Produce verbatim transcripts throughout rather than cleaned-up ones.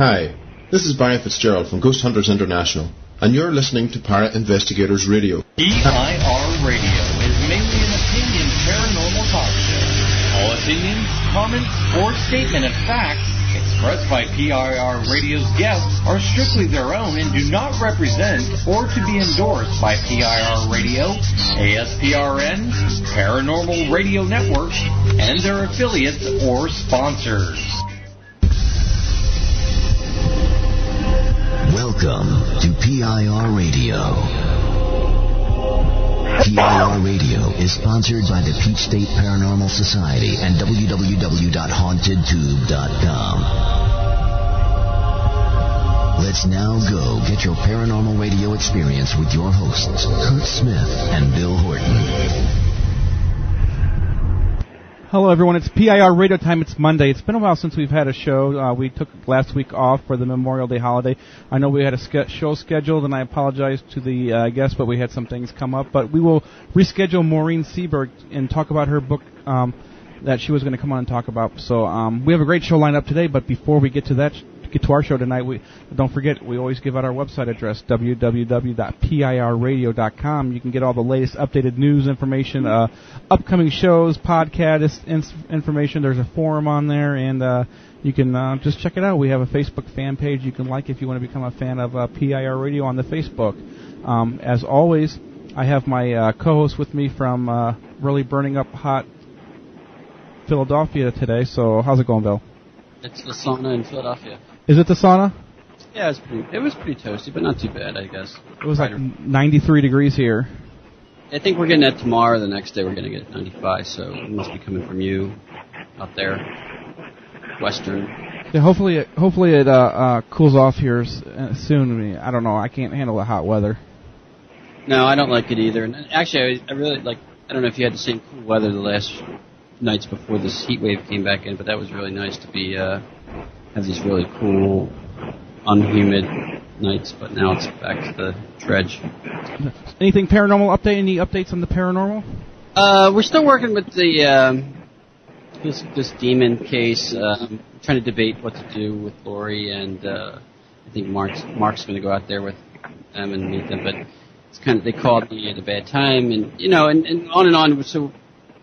Hi, this is Barry Fitzgerald from Ghost Hunters International, and you're listening to Para Investigators Radio. P I R Radio is mainly an opinion paranormal talk show. All opinions, comments, or statement of facts expressed by P I R Radio's guests are strictly their own and do not represent or to be endorsed by P I R Radio, A S P R N, Paranormal Radio Network, and their affiliates or sponsors. Welcome to P I R Radio. P I R Radio is sponsored by the Peach State Paranormal Society and w w w dot haunted tube dot com. Let's now go get your paranormal radio experience with your hosts, Kurt Smith and Bill Horton. Hello, everyone. It's P I R Radio time. It's Monday. It's been a while since we've had a show. Uh, we took last week off for the Memorial Day holiday. I know we had a ske- show scheduled, and I apologize to the uh, guests, but we had some things come up. But we will reschedule Maureen Seberg and talk about her book um, that she was going to come on and talk about. So um, we have a great show lined up today, but before we get to that, get to our show tonight, we don't forget, we always give out our website address, w w w dot p i r radio dot com. You can get all the latest updated news information, uh, upcoming shows, podcast information. There's a forum on there, and uh, you can uh, just check it out. We have a Facebook fan page you can like if you want to become a fan of uh, P I R Radio on the Facebook. Um, as always, I have my uh, co-host with me from uh, really burning up hot Philadelphia today. So how's it going, Bill? It's the sauna in Philadelphia. Is it the sauna? Yeah, it was pretty, it was pretty toasty, but not too bad, I guess. It was like ninety-three degrees here. I think we're getting that tomorrow. The next day we're going to get ninety-five, so it must be coming from you out there, western. Yeah, hopefully it, hopefully it uh, uh, cools off here uh, soon. I mean, I don't know. I can't handle the hot weather. No, I don't like it either. And actually, I, I really like. I don't know if you had the same cool weather the last nights before this heat wave came back in, but that was really nice to be. Uh, have these really cool, unhumid nights, but now it's back to the dredge. Anything paranormal update? Any updates on the paranormal? Uh, we're still working with the um, this this demon case. Um, trying to debate what to do with Lori, and uh, I think Mark's Mark's going to go out there with them and meet them. But it's kind of they called me at a bad time, and you know, and, and on and on. So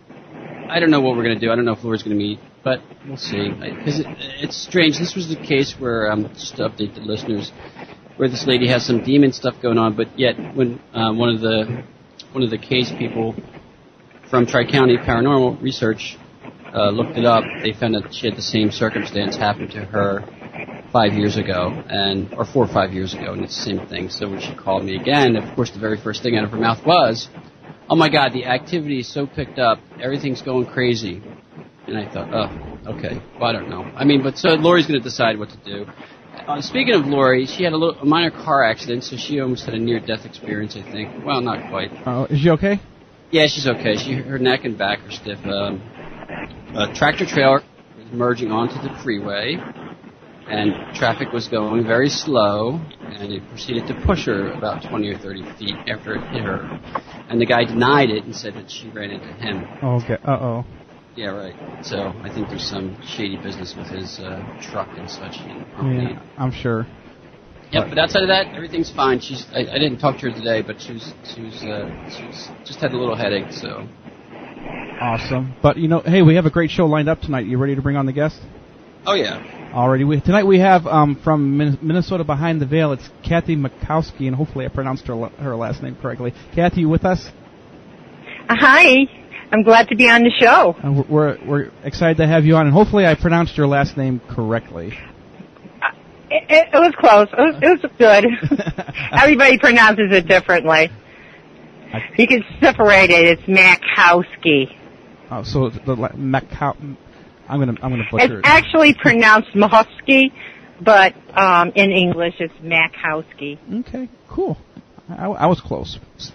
I don't know what we're going to do. I don't know if Lori's going to meet. But we'll see, because it, it's strange. This was the case where, um, just to update the listeners, where this lady has some demon stuff going on, but yet when um, one of the one of the case people from Tri-County Paranormal Research uh, looked it up, they found that she had the same circumstance happen to her five years ago, and or four or five years ago, and it's the same thing. So when she called me again, of course, the very first thing out of her mouth was, "Oh my God, the activity is so picked up, everything's going crazy." And I thought, oh, okay. Well, I don't know. I mean, but so Lori's going to decide what to do. Uh, speaking of Lori, she had a, little, a minor car accident, so she almost had a near-death experience, I think. Well, not quite. Oh, uh, is she okay? Yeah, she's okay. She, her neck and back are stiff. Um, a tractor trailer was merging onto the freeway, and traffic was going very slow, and it proceeded to push her about twenty or thirty feet after it hit her. And the guy denied it and said that she ran into him. Oh, okay. Uh-oh. Yeah, right. So I think there's some shady business with his uh, truck and such. Yeah, I'm sure. Yeah, but outside of that, everything's fine. She's. I, I didn't talk to her today, but she was. She was. Uh, she was just had a little headache. So. Awesome. But you know, hey, we have a great show lined up tonight. You ready to bring on the guest? Oh yeah. Already. We, tonight we have um, from Minnesota Behind the Veil. It's Kathy Makowski, and hopefully I pronounced her her last name correctly. Kathy, you with us? Hi. I'm glad to be on the show. Uh, we're we're excited to have you on, and hopefully I pronounced your last name correctly. Uh, it, it, it was close. It was, it was good. Everybody pronounces it differently. I, you can separate it. It's Makowski. Oh, so the Macow. I'm gonna I'm gonna butcher it. It's actually pronounced Mahowski, but um, in English it's Makowski. Okay, cool. I, I was close.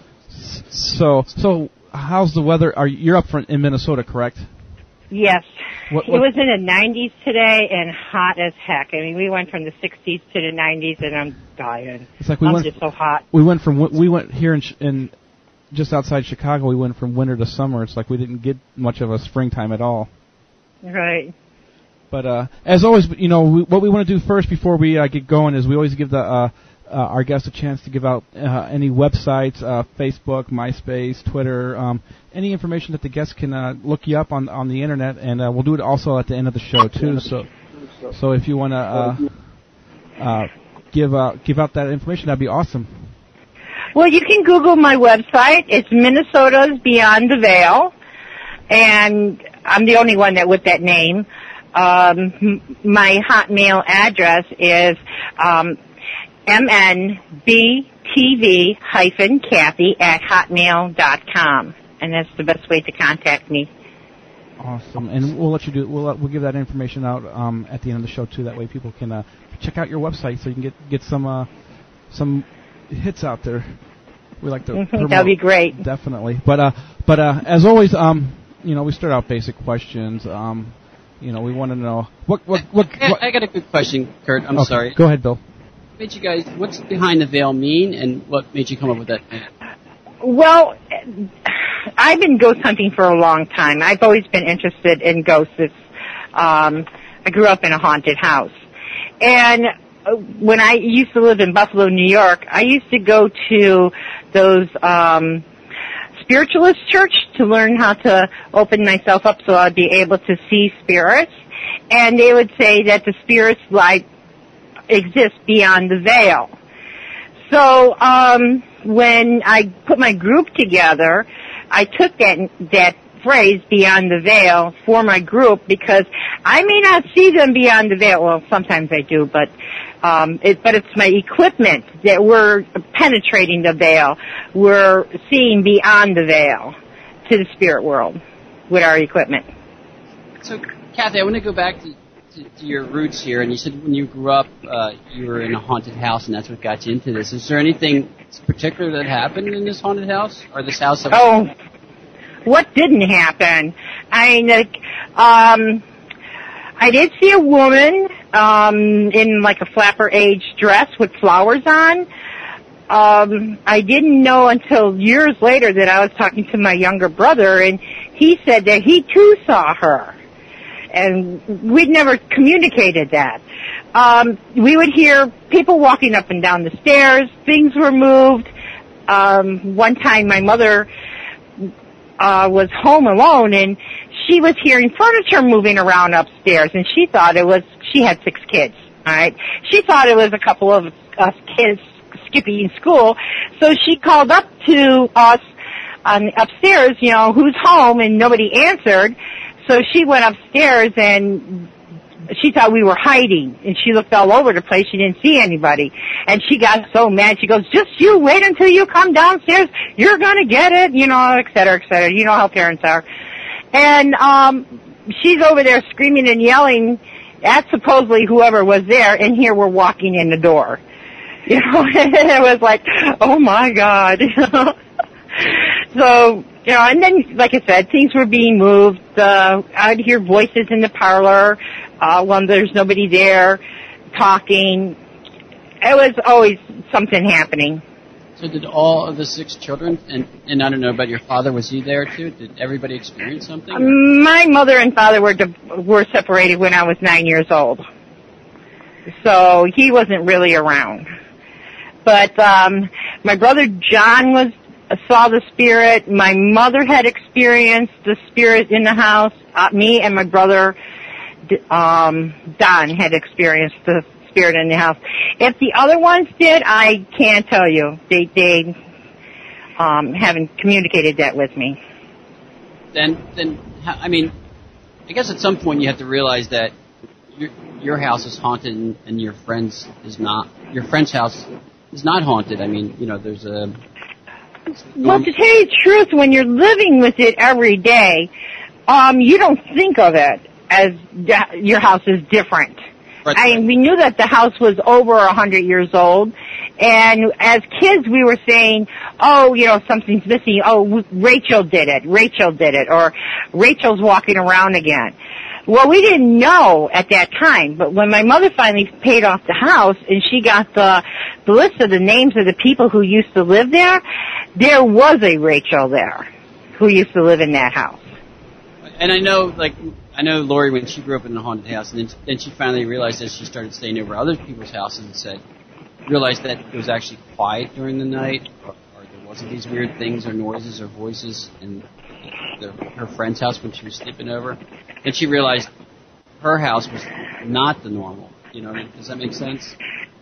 So so. How's the weather? Are you're up for, in Minnesota, correct? Yes. What, what? It was in the nineties today and hot as heck. I mean, we went from the sixties to the nineties, and I'm dying. It's like we I'm went, just so hot. We went from we went here in, in just outside Chicago. We went from winter to summer. It's like we didn't get much of a springtime at all. Right. But uh, as always, you know, we, what we want to do first before we uh, get going is we always give the uh, uh, our guests a chance to give out uh, any websites, uh, Facebook, MySpace, Twitter, um, any information that the guests can uh, look you up on on the internet, and uh, we'll do it also at the end of the show too. So, so if you want to uh, uh, give out give out that information, that'd be awesome. Well, you can Google my website. It's Minnesota's Beyond the Veil, and I'm the only one that with that name. Um, m- my Hotmail address is um, m n b t v dash kathy at hotmail dot com, and that's the best way to contact me. Awesome, and we'll let you do. We'll uh, we'll give that information out um, at the end of the show too. That way, people can uh, check out your website so you can get get some uh, some hits out there. We like to Mm-hmm, promote, that'd be great. Definitely, but uh, but uh, as always, um, you know, we start out basic questions. Um, you know, we want to know what what what. I, what I got a good question, Kurt. I'm okay, sorry. Go ahead, Bill. What made you guys? What's behind the veil mean, and what made you come up with that name? Well, I've been ghost hunting for a long time. I've always been interested in ghosts. Um, I grew up in a haunted house. And when I used to live in Buffalo, New York, I used to go to those um, spiritualist church to learn how to open myself up so I'd be able to see spirits. And they would say that the spirits like exist beyond the veil. So um, when I put my group together, I took that that phrase, beyond the veil, for my group because I may not see them beyond the veil. Well, sometimes I do, but um, it, but it's my equipment that we're penetrating the veil. We're seeing beyond the veil to the spirit world with our equipment. So, Kathy, I want to go back to, to, to your roots here. And you said when you grew up, uh, you were in a haunted house, and that's what got you into this. Is there anything particular that happened in this haunted house, or this house? That oh, what didn't happen? I mean, like, um, I did see a woman um, in like a flapper age dress with flowers on. Um, I didn't know until years later that I was talking to my younger brother, and he said that he too saw her. And we'd never communicated that. Um, we would hear people walking up and down the stairs. Things were moved. Um, one time my mother uh, was home alone, and she was hearing furniture moving around upstairs, and she thought it was, she had six kids, all right? She thought it was a couple of us kids skipping school, so she called up to us on upstairs, you know, who's home, and nobody answered. So she went upstairs, and she thought we were hiding, and she looked all over the place. She didn't see anybody, and she got so mad. She goes, just you wait until you come downstairs. You're going to get it, you know, et cetera, et cetera. You know how parents are. And um she's over there screaming and yelling at supposedly whoever was there, and here we're walking in the door. You know, and it was like, oh, my God. So, you know, and then, like I said, things were being moved. Uh, I'd hear voices in the parlor uh, when there's nobody there talking. It was always something happening. So did all of the six children, and, and I don't know about your father, was he there too? Did everybody experience something? My mother and father were were separated when I was nine years old. So he wasn't really around. But um, my brother John was saw the spirit. My mother had experienced the spirit in the house. Uh, me and my brother um, Don had experienced the spirit in the house. If the other ones did, I can't tell you. They they um, haven't communicated that with me. Then, then I mean, I guess at some point you have to realize that your your house is haunted and, and your friend's is not. Your friend's house is not haunted. I mean, you know, there's a. Well, to tell you the truth, when you're living with it every day, um, you don't think of it as d- your house is different. Right. I mean, we knew that the house was over a hundred years old, and as kids we were saying, oh, you know, something's missing. Oh, Rachel did it. Rachel did it. Or Rachel's walking around again. Well, we didn't know at that time, but when my mother finally paid off the house and she got the, the list of the names of the people who used to live there, there was a Rachel there who used to live in that house. And I know, like, I know Lori, when she grew up in a haunted house, and then, then she finally realized as she started staying over other people's houses and said, realized that it was actually quiet during the night, or, or there wasn't these weird things or noises or voices in the, her friend's house when she was sleeping over. Then she realized her house was not the normal. You know, does that make sense?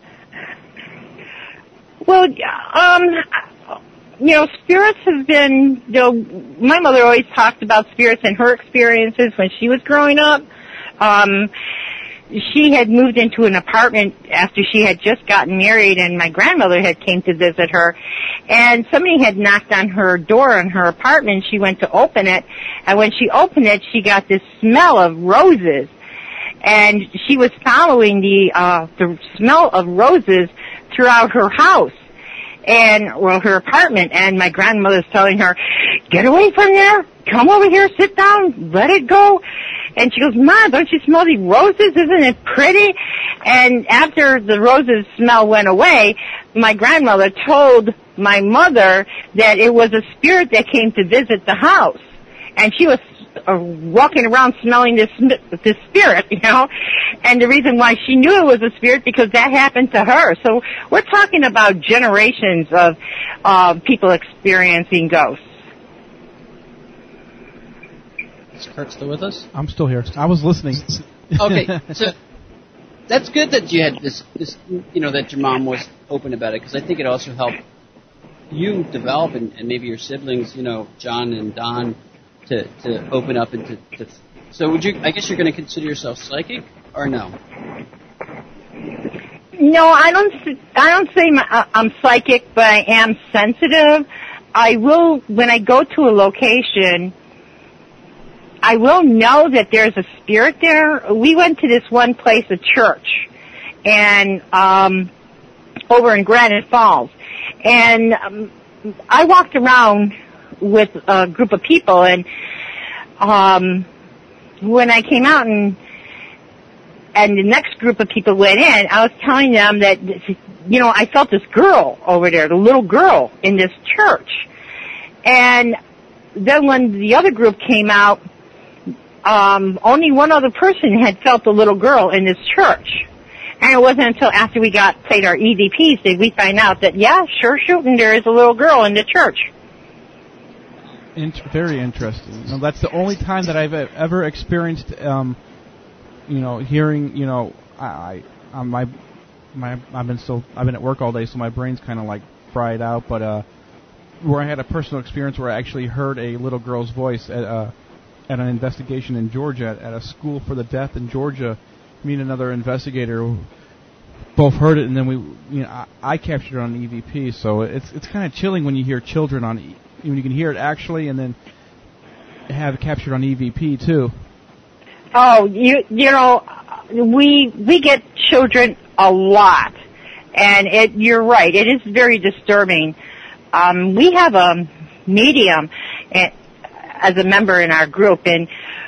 Well, um, you know, spirits have been, you know, my mother always talked about spirits and her experiences when she was growing up. Um, she had moved into an apartment after she had just gotten married, and my grandmother had came to visit her, and somebody had knocked on her door in her apartment. She went to open it, and when she opened it, she got this smell of roses, and she was following the uh the smell of roses throughout her house and well her apartment, and my grandmother's telling her, get away from there, come over here, sit down, let it go. And she goes, Mom, don't you smell the roses? Isn't it pretty? And after the roses smell went away, my grandmother told my mother that it was a spirit that came to visit the house, and she was uh, walking around smelling this this spirit, you know. And the reason why she knew it was a spirit, because that happened to her. So we're talking about generations of uh, people experiencing ghosts. Is Kurt still with us? I'm still here. I was listening. Okay, so that's good that you had this, this, you know, that your mom was open about it, because I think it also helped you develop, and, and maybe your siblings, you know, John and Don, to, to open up and to, to. So would you? I guess you're going to consider yourself psychic, or no? No, I don't. I don't say my, I'm psychic, but I am sensitive. I will, when I go to a location, I will know that there's a spirit there. We went to this one place, a church, and um, over in Granite Falls, and um, I walked around with a group of people, and um, when I came out and and the next group of people went in, I was telling them that, you know, I felt this girl over there, the little girl in this church, and then when the other group came out, Um, only one other person had felt the little girl in this church. And it wasn't until after we got played our E V Ps did we find out that, yeah, sure shooting, there is a little girl in the church. Int- very interesting. Now, that's the only time that I've e- ever experienced, um, you know, hearing, you know, I, I um, my, my, I've been so, I've been at work all day, so my brain's kind of like fried out, but, uh, where I had a personal experience where I actually heard a little girl's voice at, uh, at an investigation in Georgia, at, at a school for the deaf in Georgia. Me and another investigator both heard it, and then we, you know, I, I captured it on E V P. So it's it's kind of chilling when you hear children on, e- when you can hear it actually, and then have it captured on E V P too. Oh, you you know, we we get children a lot, and it you're right. It is very disturbing. Um, we have a medium. And, as a member in our group, and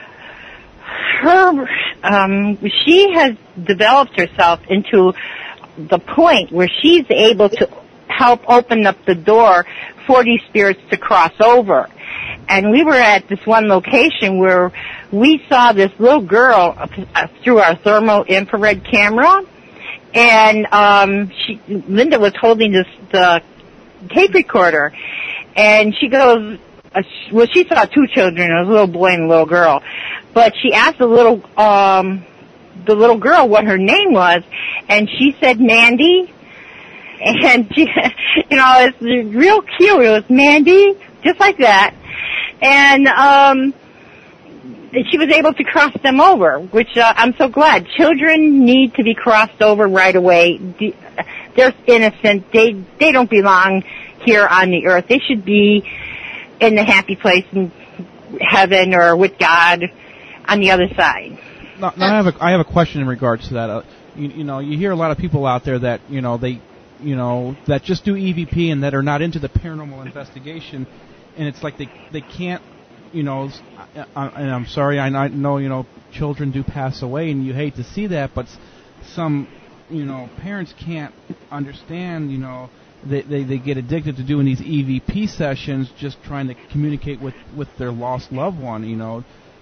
her, um, she has developed herself into the point where she's able to help open up the door for these spirits to cross over. And we were at this one location where we saw this little girl uh, through our thermal infrared camera, and um, she, Linda was holding this the tape recorder, and she goes, Uh, well, she saw two children, a little boy and a little girl, but she asked the little um, the little girl what her name was, and she said Mandy, and she, you know, it's real cute. It was Mandy, just like that, and um, she was able to cross them over, which uh, I'm so glad. Children need to be crossed over right away. They're innocent. They they don't belong here on the earth. They should be in the happy place in heaven or with God on the other side. Now, now I have a I have a question in regards to that. Uh, you, you know, you hear a lot of people out there that you know they, you know, that just do E V P and that are not into the paranormal investigation, and it's like they they can't, you know, I, and I'm sorry, I know you know children do pass away, and you hate to see that, but some, you know, parents can't understand, you know. They, they they get addicted to doing these E V P sessions, just trying to communicate with, with their lost loved one. You know,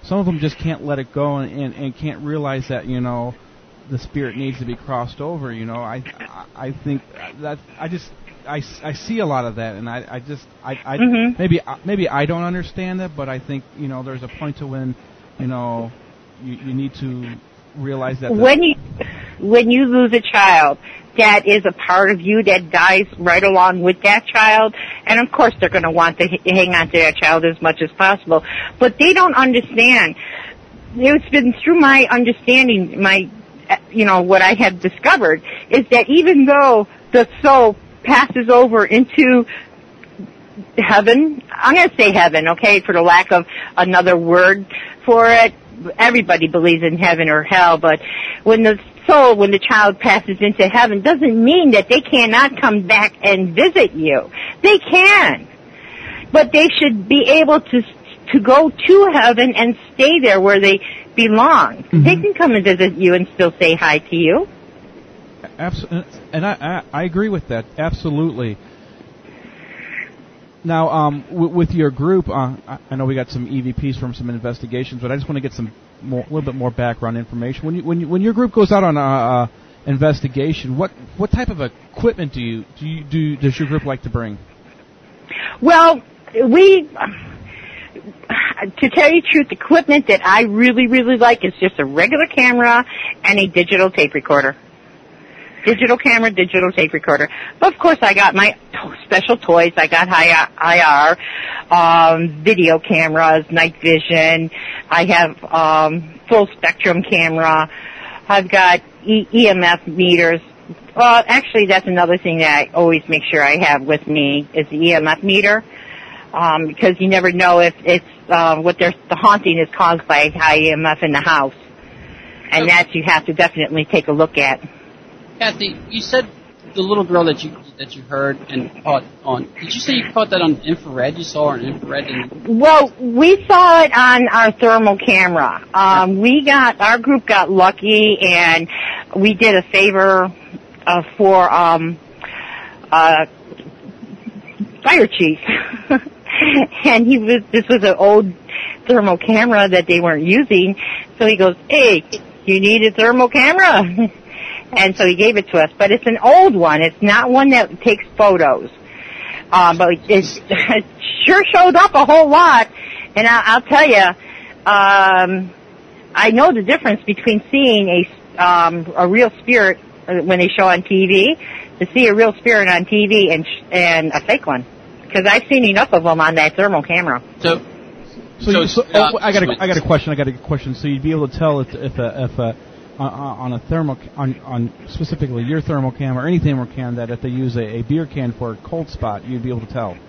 some of them just can't let it go and, and, and can't realize that, you know, the spirit needs to be crossed over. You know, I I, I think that I just I, I see a lot of that, and I, I just I, I Mm-hmm. maybe maybe I don't understand that, but I think, you know, there's a point to when, you know, you, you need to realize that the, When you when you lose a child, that is a part of you that dies right along with that child, and of course they're going to want to h- hang on to that child as much as possible. But they don't understand. It's been through my understanding, my you know, what I have discovered is that even though the soul passes over into heaven, I'm going to say heaven, okay, for the lack of another word for it. Everybody believes in heaven or hell, but when the soul, when the child passes into heaven, doesn't mean that they cannot come back and visit you. They can. But they should be able to to go to heaven and stay there where they belong. Mm-hmm. They can come and visit you and still say hi to you. Absolutely, and I, I I agree with that. Absolutely. Now, um, w- with your group, uh, I know we got some E V Ps from some investigations, but I just want to get some more, a little bit more background information. When you, when you, when your group goes out on a, a investigation, what what type of equipment do you do you, do does your group like to bring? Well, we, to tell you the truth, the equipment that I really really like is just a regular camera and a digital tape recorder. Digital camera, digital tape recorder. But of course I got my special toys. I got I R, um, video cameras, night vision. I have, um, full spectrum camera. I've got e- EMF meters. Well, actually that's another thing that I always make sure I have with me is the E M F meter. Um, because you never know if it's, uh, what there's, the haunting is caused by high E M F in the house. And that you have to definitely take a look at. Kathy, you said the little girl that you that you heard and caught on. Did you say you caught that on infrared? You saw her on infrared? And well, we saw it on our thermal camera. Um, we got our group got lucky, and we did a favor uh, for um, uh, fire chief, and he was. This was an old thermal camera that they weren't using, so he goes, "Hey, you need a thermal camera?" And so he gave it to us, but it's an old one. It's not one that takes photos. Um, but it, it sure showed up a whole lot. And I, I'll tell you, um, I know the difference between seeing a um, a real spirit when they show on T V, to see a real spirit on T V and and a fake one, because I've seen enough of them on that thermal camera. So, so, so, you, so uh, oh, I got a, I got a question. I got a question. So you'd be able to tell if if a, if a Uh, on a thermal, on, on specifically your thermal cam or any thermal cam, that if they use a, a beer can for a cold spot, you'd be able to tell.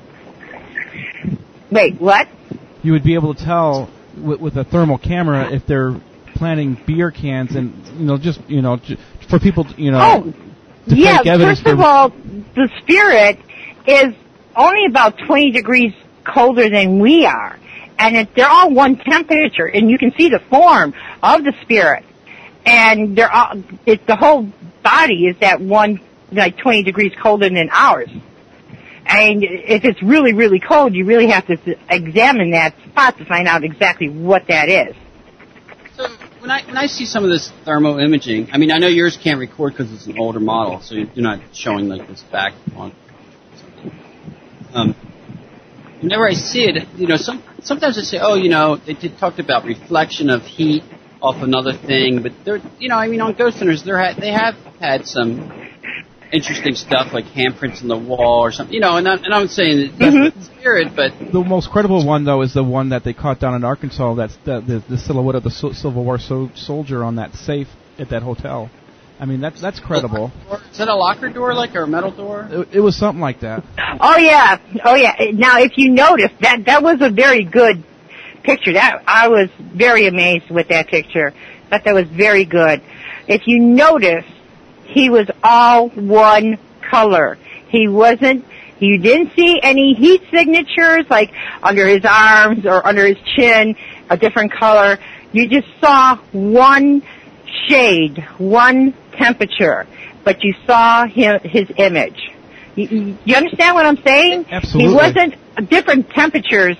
Wait, what? You would be able to tell with, with a thermal camera if they're planting beer cans, and you know, just you know, j- for people, to, you know, oh, to yeah. fake evidence. First of for, all, the spirit is only about twenty degrees colder than we are, and it, they're all one temperature, and you can see the form of the spirit. And they're all, it's the whole body is that one, like twenty degrees colder than ours. And if it's really, really cold, you really have to examine that spot to find out exactly what that is. So when I when I see some of this thermo imaging, I mean, I know yours can't record because it's an older model, so you're not showing like this back on something. Um, whenever I see it, you know, some sometimes I say, oh, you know, they did, talked about reflection of heat off another thing, but they're, you know, I mean, on Ghost Hunters, they're ha- they have had some interesting stuff like handprints in the wall or something, you know, and, I, and I'm saying that that's Mm-hmm. the spirit, but the most credible one, though, is the one that they caught down in Arkansas. That's the the, the silhouette of the so- Civil War so- soldier on that safe at that hotel. I mean, that's that's credible. Is that a locker door, like, or a metal door? It, it was something like that. Oh yeah, oh yeah. Now, if you notice, that that was a very good picture. That I was very amazed with that picture. Thought that was very good. If you notice, he was all one color. He wasn't. You didn't see any heat signatures like under his arms or under his chin, a different color. You just saw one shade, one temperature, but you saw his, his image. You, you understand what I'm saying? Absolutely. He wasn't different temperatures.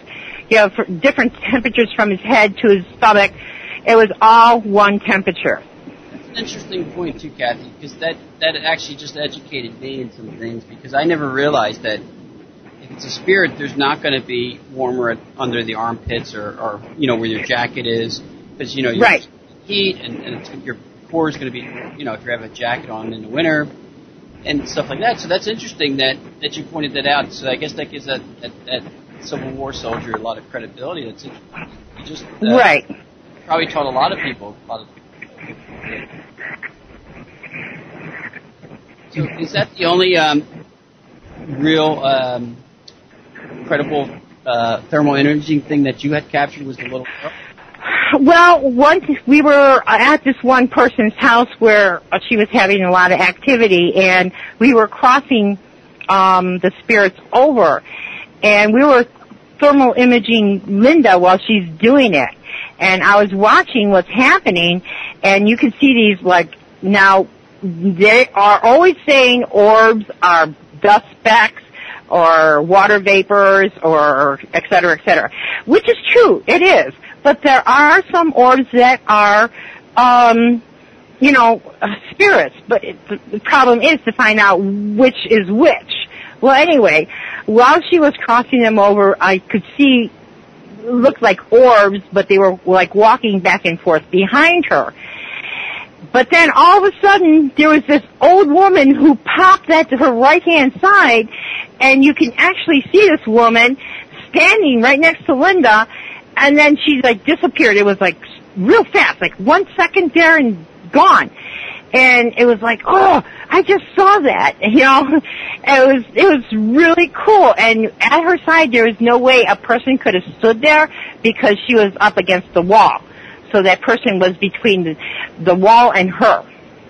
you know, for different temperatures from his head to his stomach. It was all one temperature. That's an interesting point too, Kathy, because that that actually just educated me in some things, because I never realized that if it's a spirit, there's not going to be warmer at, under the armpits or, or you know where your jacket is, because you know you're right. heat and, and it's, your core is going to be, you know, if you have a jacket on in the winter and stuff like that. So that's interesting that, that you pointed that out. So I guess that gives that, that, that Civil War soldier a lot of credibility. That's interesting. You just uh, right. Probably taught a lot of people. A lot of people. So is that the only um, real um, credible uh, thermal imaging thing that you had captured was the little girl? Well, once we were at this one person's house where she was having a lot of activity, and we were crossing um, the spirits over, and we were thermal imaging Linda while she's doing it. And I was watching what's happening, and you can see these, like, now, they are always saying orbs are dust specks or water vapors or et cetera, et cetera, which is true. It is. But there are some orbs that are, um, you know, uh, spirits. But it, the, the problem is to find out which is which. Well, anyway, while she was crossing them over, I could see, looked like orbs, but they were like walking back and forth behind her. But then all of a sudden, there was this old woman who popped at her right-hand side, and you can actually see this woman standing right next to Linda, and then she, like, disappeared. It was, like, real fast, like one second there and gone. And it was like, oh, I just saw that, you know. It was, it was really cool. And at her side, there was no way a person could have stood there because she was up against the wall. So that person was between the, the wall and her.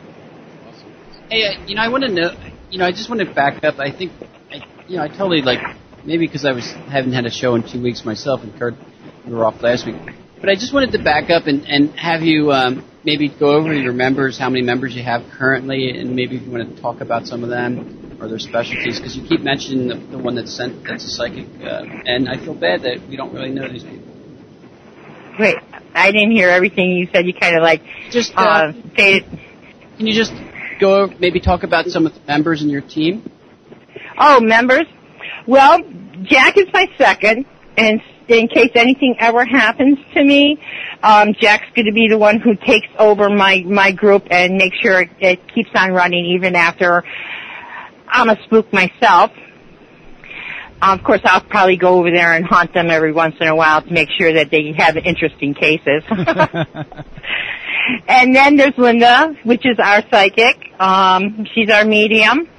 Hey, uh, you know, I want to know, you know, I just want to back up. I think, I, you know, I totally, like, maybe because I was haven't had a show in two weeks myself, and Kurt, we were off last week. But I just wanted to back up and, and have you um, maybe go over your members, how many members you have currently, and maybe if you want to talk about some of them or their specialties, because you keep mentioning the, the one that's sent, that's a psychic, uh, and I feel bad that we don't really know these people. Wait, I didn't hear everything you said. You kind of like just uh, uh, faded. Can you just go maybe talk about some of the members in your team? Oh, members? Well, Jack is my second, and in case anything ever happens to me, um, Jack's going to be the one who takes over my, my group and makes sure it, it keeps on running even after I'm a spook myself. Of course, I'll probably go over there and haunt them every once in a while to make sure that they have interesting cases. And then there's Linda, which is our psychic. Um, she's our medium.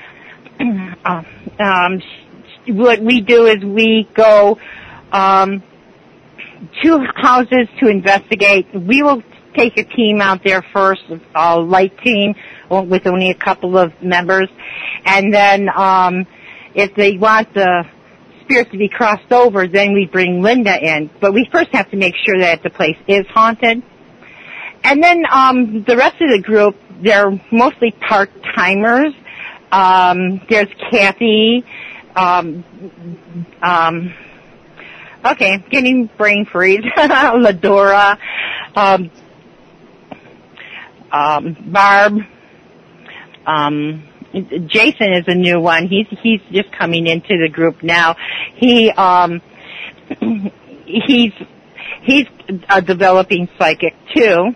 um, what we do is we go um, to houses to investigate. We will take a team out there first, a light team with only a couple of members, and then um, if they want the spirits to be crossed over, then we bring Linda in. But we first have to make sure that the place is haunted. And then um, the rest of the group, they're mostly part-timers. Um, there's Kathy. Um, um, okay, getting brain freeze. Ladora. Um, um, Barb. Um, Jason is a new one. He's he's just coming into the group now. He um he's he's a developing psychic too.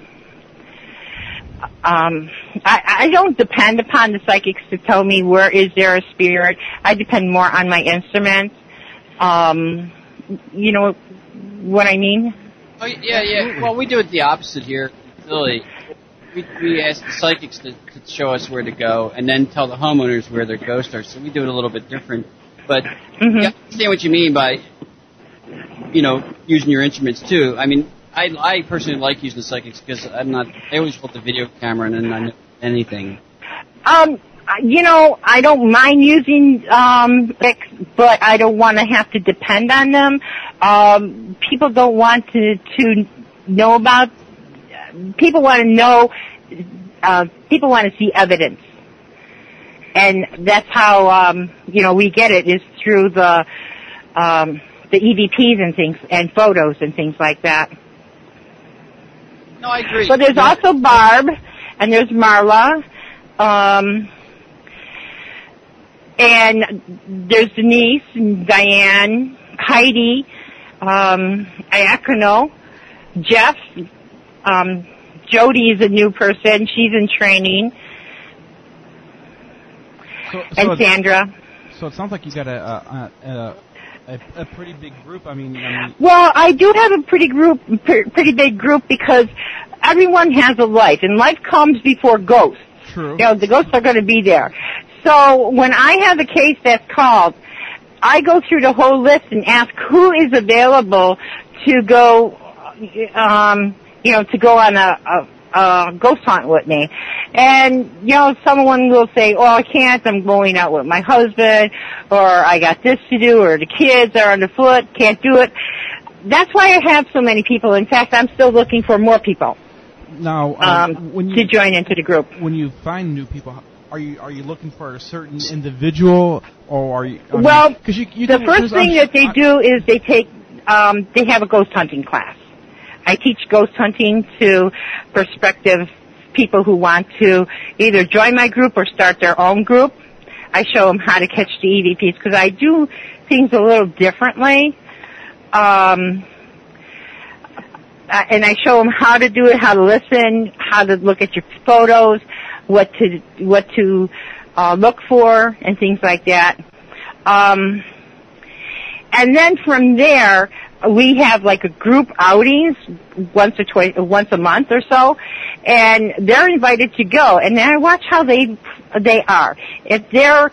Um, I, I don't depend upon the psychics to tell me where is there a spirit. I depend more on my instruments. Um, you know what I mean? Oh yeah, yeah. Well, we do it the opposite here, Philly. We, we ask the psychics to, to show us where to go, and then tell the homeowners where their ghosts are. So we do it a little bit different. But mm-hmm. You understand what you mean by, you know, using your instruments too. I mean, I, I personally like using the psychics because I'm not. I always hold the video camera and then I know anything. Um, you know, I don't mind using um, but I don't want to have to depend on them. Um, people don't want to to know about. People want to know, uh, people want to see evidence. And that's how, um, you know, we get it is through the, um, the E V Ps and things, and photos and things like that. No, I agree. But there's also Barb, and there's Marla, um, and there's Denise, and Diane, Heidi, um, Iacono, Jeff, um, Jody is a new person. She's in training. So, so and Sandra. So it sounds like you got a a, a, a, a pretty big group. I mean, I mean, well, I do have a pretty group, pretty big group because everyone has a life, and life comes before ghosts. True. You know, the ghosts are going to be there. So when I have a case that's called, I go through the whole list and ask who is available to go, um, you know, to go on a, a, a ghost hunt with me. And, you know, someone will say, oh, I can't, I'm going out with my husband, or I got this to do, or the kids are underfoot, can't do it. That's why I have so many people. In fact, I'm still looking for more people now, um, um, when you, to join into the group. When you find new people, are you are you looking for a certain individual, or are you? I mean, well, 'cause you, you the do, first thing that they do is they take, um, they have a ghost hunting class. I teach ghost hunting to prospective people who want to either join my group or start their own group. I show them how to catch the E V Ps because I do things a little differently. Um, and I show them how to do it, how to listen, how to look at your photos, what to what to uh, look for, and things like that. Um, and then from there, we have like a group outings once or twice, once a month or so, and they're invited to go. And then I watch how they they are. If they're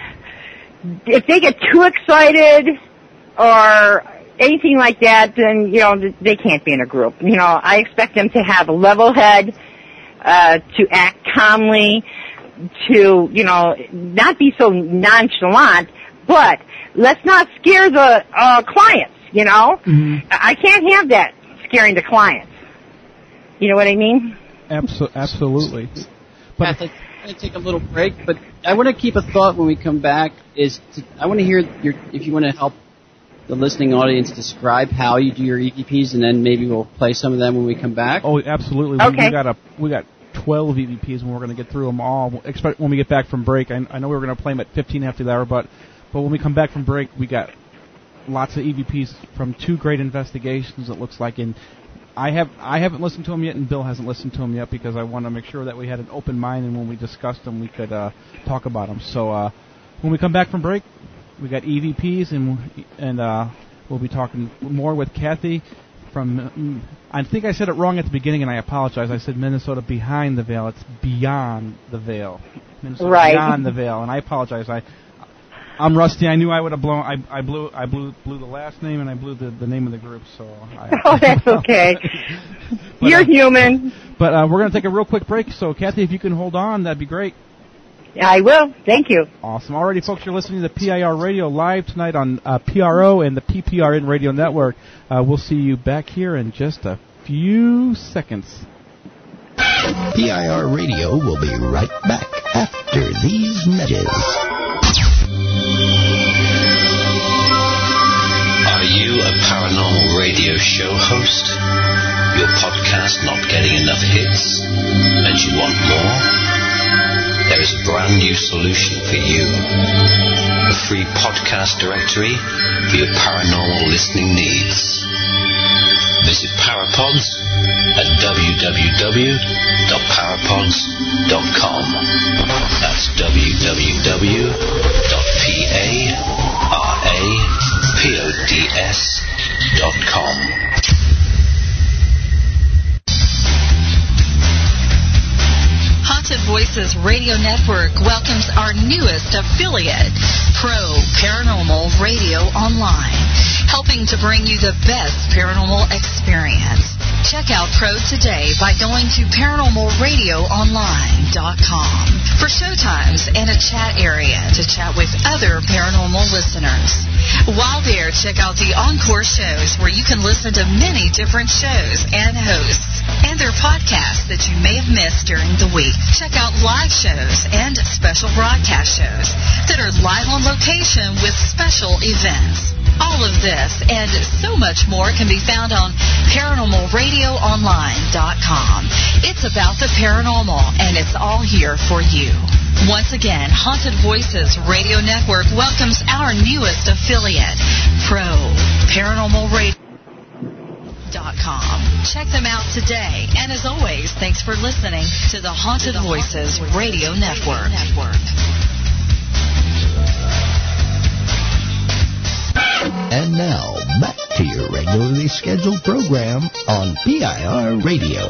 if they get too excited or anything like that, then you know they can't be in a group. You know, I expect them to have a level head, uh, to act calmly, to you know not be so nonchalant, but let's not scare the uh, clients. You know, mm-hmm. I can't have that scaring the clients. You know what I mean? Absol- absolutely. But Kath, I'm going to take a little break, but I want to keep a thought when we come back. Is to, I want to hear your if you want to help the listening audience describe how you do your E V Ps, and then maybe we'll play some of them when we come back. Oh, absolutely. Okay. We, we got a we got twelve E V Ps, and we're going to get through them all. Expect when we get back from break. I, I know we were going to play them at fifteen after the hour, but but when we come back from break, we got lots of E V Ps from two great investigations. It looks like, and I have I haven't listened to them yet, and Bill hasn't listened to them yet because I want to make sure that we had an open mind, and when we discussed them, we could uh, talk about them. So uh, when we come back from break, we got E V Ps, and and uh, we'll be talking more with Kathy from. I think I said it wrong at the beginning, and I apologize. I said Minnesota behind the veil. It's beyond the veil. Minnesota right. Beyond the veil, and I apologize. I. I'm rusty. I knew I would have blown. I, I blew. I blew blew the last name, and I blew the, the name of the group. So. I, oh, that's okay. but, You're uh, human. But uh, we're going to take a real quick break. So, Kathy, if you can hold on, that'd be great. I will. Thank you. Awesome. Alrighty, folks, you're listening to P I R Radio live tonight on uh, P R O and the P P R N Radio Network. Uh, we'll see you back here in just a few seconds. P I R Radio will be right back after these messages. Are you a paranormal radio show host? Your podcast not getting enough hits, and you want more? There is a brand new solution for you. A free podcast directory for your paranormal listening needs. Visit Parapods at w w w dot parapods dot com. That's w w w dot parapods dot com. Haunted Voices Radio Network welcomes our newest affiliate, Pro Paranormal Radio Online, helping to bring you the best paranormal experience. Check out Pro today by going to paranormal radio online dot com. For showtimes, shows and a chat area to chat with other paranormal listeners. While there, check out the encore shows where you can listen to many different shows and hosts and their podcasts that you may have missed during the week. Check out live shows and special broadcast shows that are live on location with special events. All of this and so much more can be found on paranormal radio online dot com. It's about the paranormal, and it's all here for you. Once again, Haunted Voices Radio Network welcomes our newest affiliate, Pro Paranormal Radio dot com. Check them out today. And as always, thanks for listening to the Haunted Voices Radio Network. And now, back to your regularly scheduled program on P I R Radio.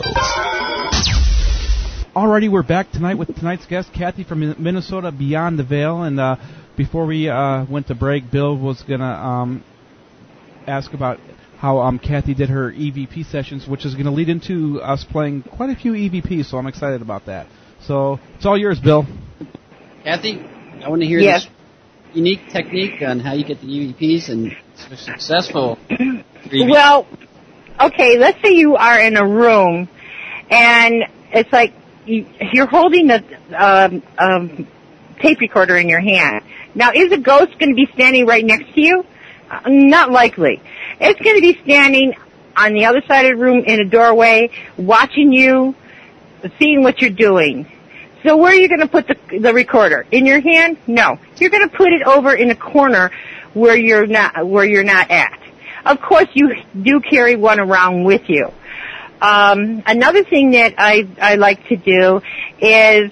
Alrighty, we're back tonight with tonight's guest, Kathy from Minnesota Beyond the Veil. And uh, before we uh, went to break, Bill was going to um, ask about how um, Kathy did her E V P sessions, which is going to lead into us playing quite a few E V Ps, so I'm excited about that. So it's all yours, Bill. Kathy, I want to hear Yes. this unique technique on how you get the E V Ps and so successful. Well, okay, let's say you are in a room, and it's like you, you're holding a um, um, tape recorder in your hand. Now, is a ghost going to be standing right next to you? Uh, not likely. It's going to be standing on the other side of the room in a doorway, watching you, seeing what you're doing. So where are you going to put the, the recorder? In your hand? No. You're going to put it over in a corner where you're not where you're not at. Of course, you do carry one around with you. Um, another thing that I I like to do is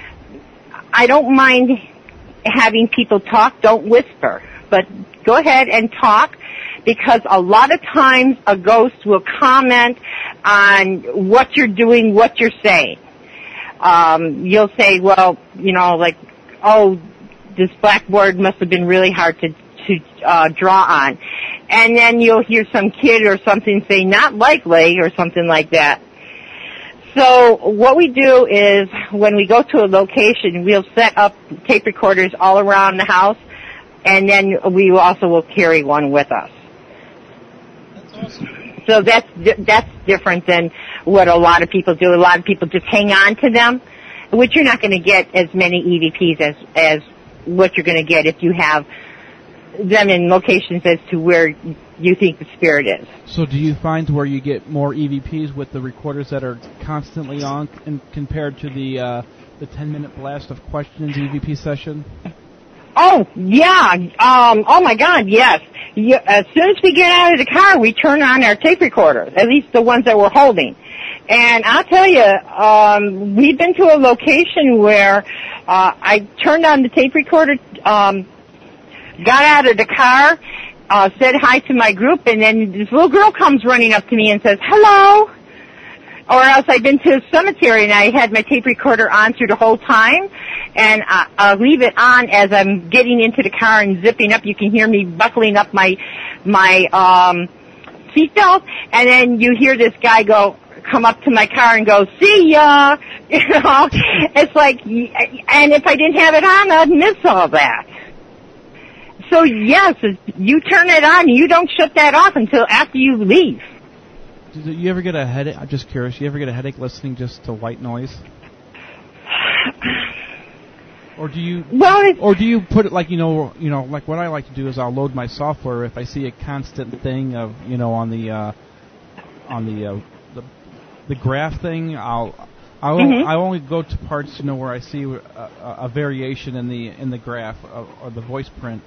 I don't mind having people talk. Don't whisper, but go ahead and talk, because a lot of times a ghost will comment on what you're doing, what you're saying. Um, you'll say, well, you know, like, oh, this blackboard must have been really hard to, to uh, draw on. And then you'll hear some kid or something say, not likely, or something like that. So what we do is when we go to a location, we'll set up tape recorders all around the house, and then we also will carry one with us. That's awesome. So that's that's different than what a lot of people do. A lot of people just hang on to them, which you're not going to get as many E V Ps as as what you're going to get if you have them in locations as to where you think the spirit is. So do you find where you get more E V Ps with the recorders that are constantly on in, compared to the uh, the ten-minute blast of questions E V P session? Oh, yeah. Um, oh, my God, yes. You, as soon as we get out of the car, we turn on our tape recorders, at least the ones that we're holding. And I'll tell you, um, we've been to a location where uh, I turned on the tape recorder, um, got out of the car, uh, said hi to my group, and then this little girl comes running up to me and says, hello. Or else I've been to a cemetery and I had my tape recorder on through the whole time, and I, I'll leave it on as I'm getting into the car and zipping up. You can hear me buckling up my my um, seatbelt, and then you hear this guy go come up to my car and go, "See ya!" You know, it's like, and if I didn't have it on, I'd miss all that. So yes, you turn it on. You don't shut that off until after you leave. Do you ever get a headache? I'm just curious. You ever get a headache listening just to white noise? Or do you? Well, or do you put it like you know, you know, like what I like to do is I'll load my software if I see a constant thing of you know on the uh, on the, uh, the the graph thing. I'll I mm-hmm. I only go to parts you know where I see a, a, a variation in the in the graph or, or the voice print.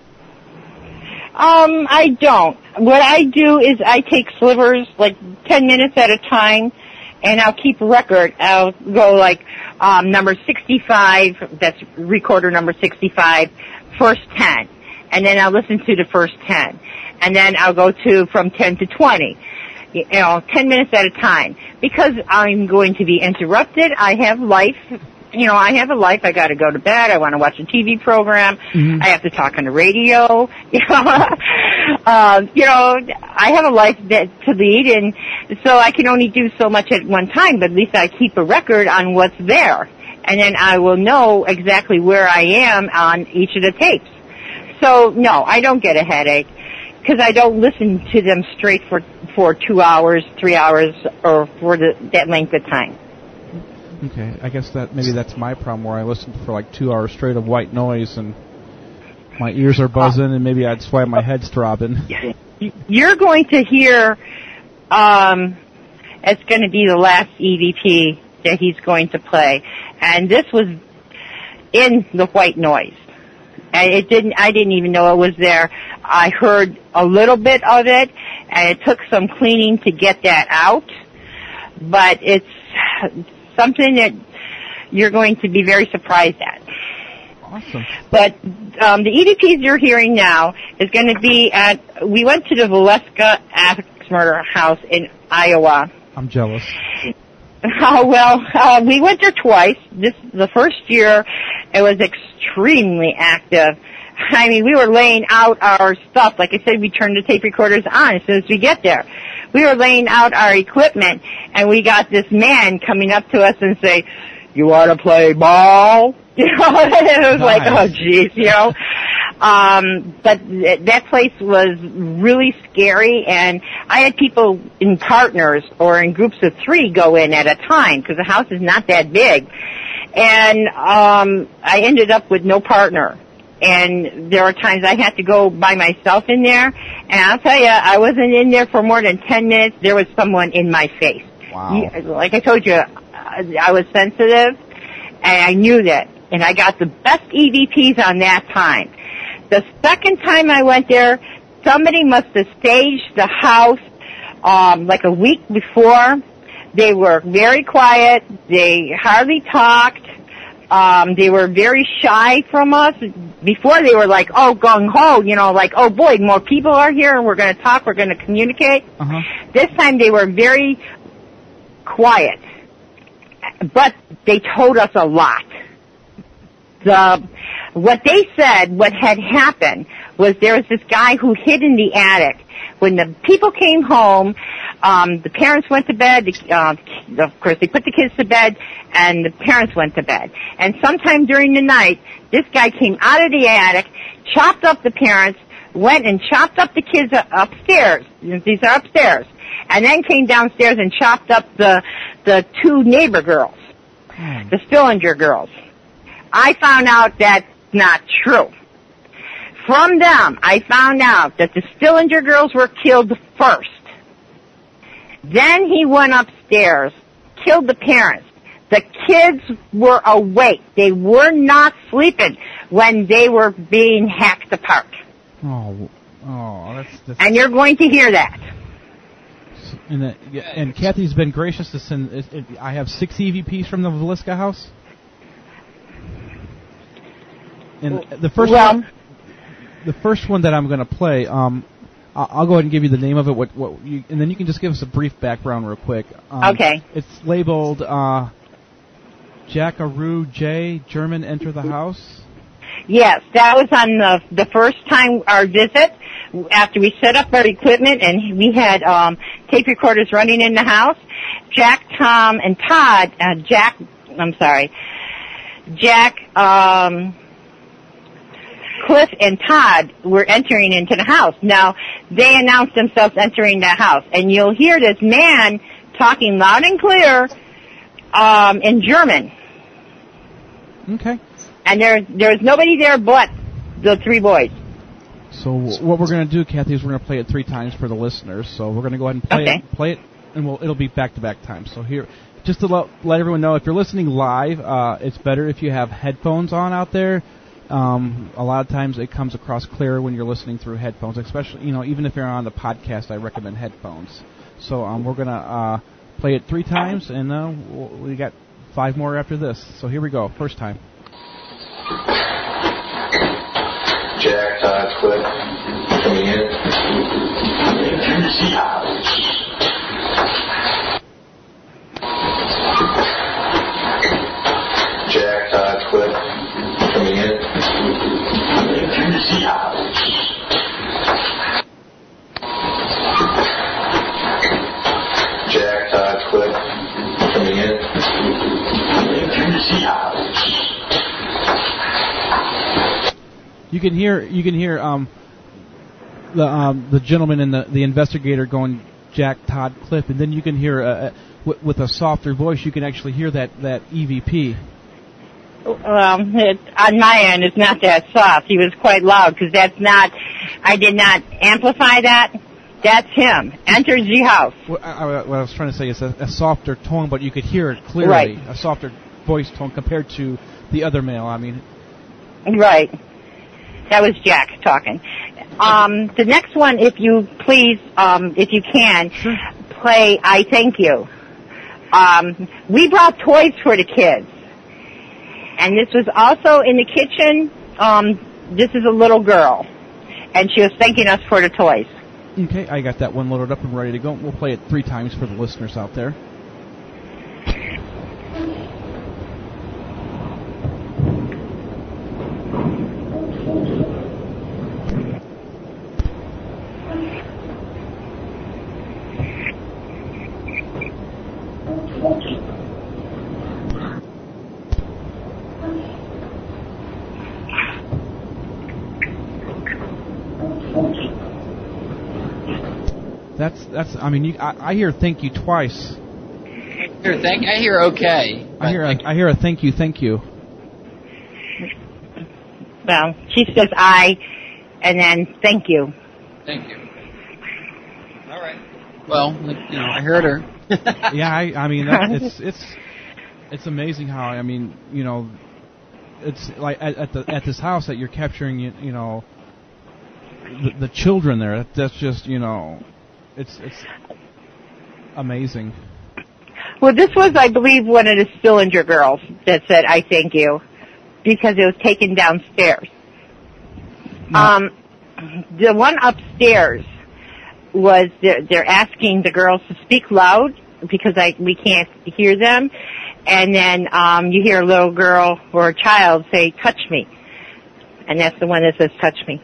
Um, I don't. What I do is I take slivers, like ten minutes at a time, and I'll keep a record. I'll go like um, number sixty-five, that's recorder number sixty-five, first ten. And then I'll listen to the first ten. And then I'll go to from ten to twenty. You know, ten minutes at a time. Because I'm going to be interrupted. I have life. You know, I have a life. I got to go to bed. I want to watch a T V program. Mm-hmm. I have to talk on the radio. You know, um, you know, I have a life that to lead, and so I can only do so much at one time. But at least I keep a record on what's there. and then I will know exactly where I am on each of the tapes. So, no, I don't get a headache because I don't listen to them straight for, for two hours, three hours, or for the, that length of time. Okay, I guess that maybe that's my problem where I listen for like two hours straight of white noise and my ears are buzzing and maybe that's why my head's throbbing. You're going to hear, um, it's going to be the last E V P that he's going to play. And this was in the white noise. And it didn't, I didn't even know it was there. I heard a little bit of it, and it took some cleaning to get that out. But it's something that you're going to be very surprised at. Awesome. But um, the E V Ps you're hearing now is going to be at, we went to the Valeska Axe Murder House in Iowa. I'm jealous. Oh, well, uh, we went there twice. This, the first year, it was extremely active. I mean, we were laying out our stuff. Like I said, we turned the tape recorders on as soon as we get there. We were laying out our equipment, and we got this man coming up to us and say, "You want to play ball?" You know, it was nice. Like, oh, geez, you know. Um, but th- that place was really scary, and I had people in partners or in groups of three go in at a time because the house is not that big. And um, I ended up with no partner. And there were times I had to go by myself in there, and I'll tell you, I wasn't in there for more than ten minutes. There was someone in my face. Wow. Like I told you, I was sensitive, and I knew that. And I got the best E V Ps on that time. The second time I went there, somebody must have staged the house um, like a week before. They were very quiet. They hardly talked. Um, they were very shy from us. Before they were like, oh, gung-ho, you know, like, oh, boy, more people are here and we're going to talk, we're going to communicate. Uh-huh. This time they were very quiet. But they told us a lot. The, what they said, what had happened, was there was this guy who hid in the attic. When the people came home, um, the parents went to bed. The, uh, of course, they put the kids to bed, and the parents went to bed. And sometime during the night, this guy came out of the attic, chopped up the parents, went and chopped up the kids upstairs. These are upstairs. And then came downstairs and chopped up the the two neighbor girls, hmm. the Stillinger girls. I found out that's not true. From them, I found out that the Stillinger girls were killed first. Then he went upstairs, killed the parents. The kids were awake. They were not sleeping when they were being hacked apart. Oh, oh, that's, that's and you're going to hear that. And, the, and Kathy's been gracious to send. It, it, I have six E V Ps from the Valeska house. And the first well, one, the first one that I'm going to play, um, I'll, I'll go ahead and give you the name of it. What, what, you, and then you can just give us a brief background, real quick. Um, okay. It's labeled uh, Jackaroo J. German Enter the House. Yes, that was on the the first time our visit. After we set up our equipment and we had um, tape recorders running in the house, Jack, Tom, and Todd. Uh, Jack, I'm sorry, Jack. Um, Cliff and Todd were entering into the house. Now, they announced themselves entering the house, and you'll hear this man talking loud and clear um, in German. Okay. And there, there's nobody there but the three boys. So what we're going to do, Kathy, is we're going to play it three times for the listeners. So we're going to go ahead and play okay. it, play it, and we'll, it'll be back-to-back times. So here, just to let, let everyone know, if you're listening live, uh, it's better if you have headphones on out there. Um, a lot of times it comes across clearer when you're listening through headphones, especially, you know, even if you're on the podcast, I recommend headphones. So um, we're going to uh, play it three times, and uh, we got five more after this. So here we go. First time. Jack, Todd, Cliff, coming in. Jack, Todd, Cliff, coming in. Jack, Todd, Cliff, coming in. You can hear you can hear um, the um, the gentleman and the, the investigator going Jack Todd Cliff, and then you can hear uh, w- with a softer voice. You can actually hear that, that E V P. Well, it, on my end, it's not that soft. He was quite loud because that's not. I did not amplify that. That's him. Enters the house. Well, I, I, what I was trying to say is a, a softer tone, but you could hear it clearly. Right. A softer voice tone compared to the other male. I mean. Right. That was Jack talking. Um, the next one, if you please, um, if you can, sure. play I Thank You. Um, we brought toys for the kids. And this was also in the kitchen. Um, this is a little girl. And she was thanking us for the toys. Okay, I got that one loaded up and ready to go. We'll play it three times for the listeners out there. That's that's. I mean, you, I, I hear "thank you" twice. I hear thank. I hear okay. I hear a, I hear a "thank you, thank you." Well, she says I, and then thank you. Thank you. All right. Well, you know, I heard her. Yeah, I, I mean, that, it's it's it's amazing how I mean, you know, it's like at, at the at this house that you're capturing, you, you know, the, the children there. That, that's just you know. It's it's amazing. Well, this was, I believe, one of the Stillinger girls that said, I thank you, because it was taken downstairs. No. Um, the one upstairs was, they're, they're asking the girls to speak loud, because I, we can't hear them, and then um, you hear a little girl or a child say, touch me, and that's the one that says, touch me.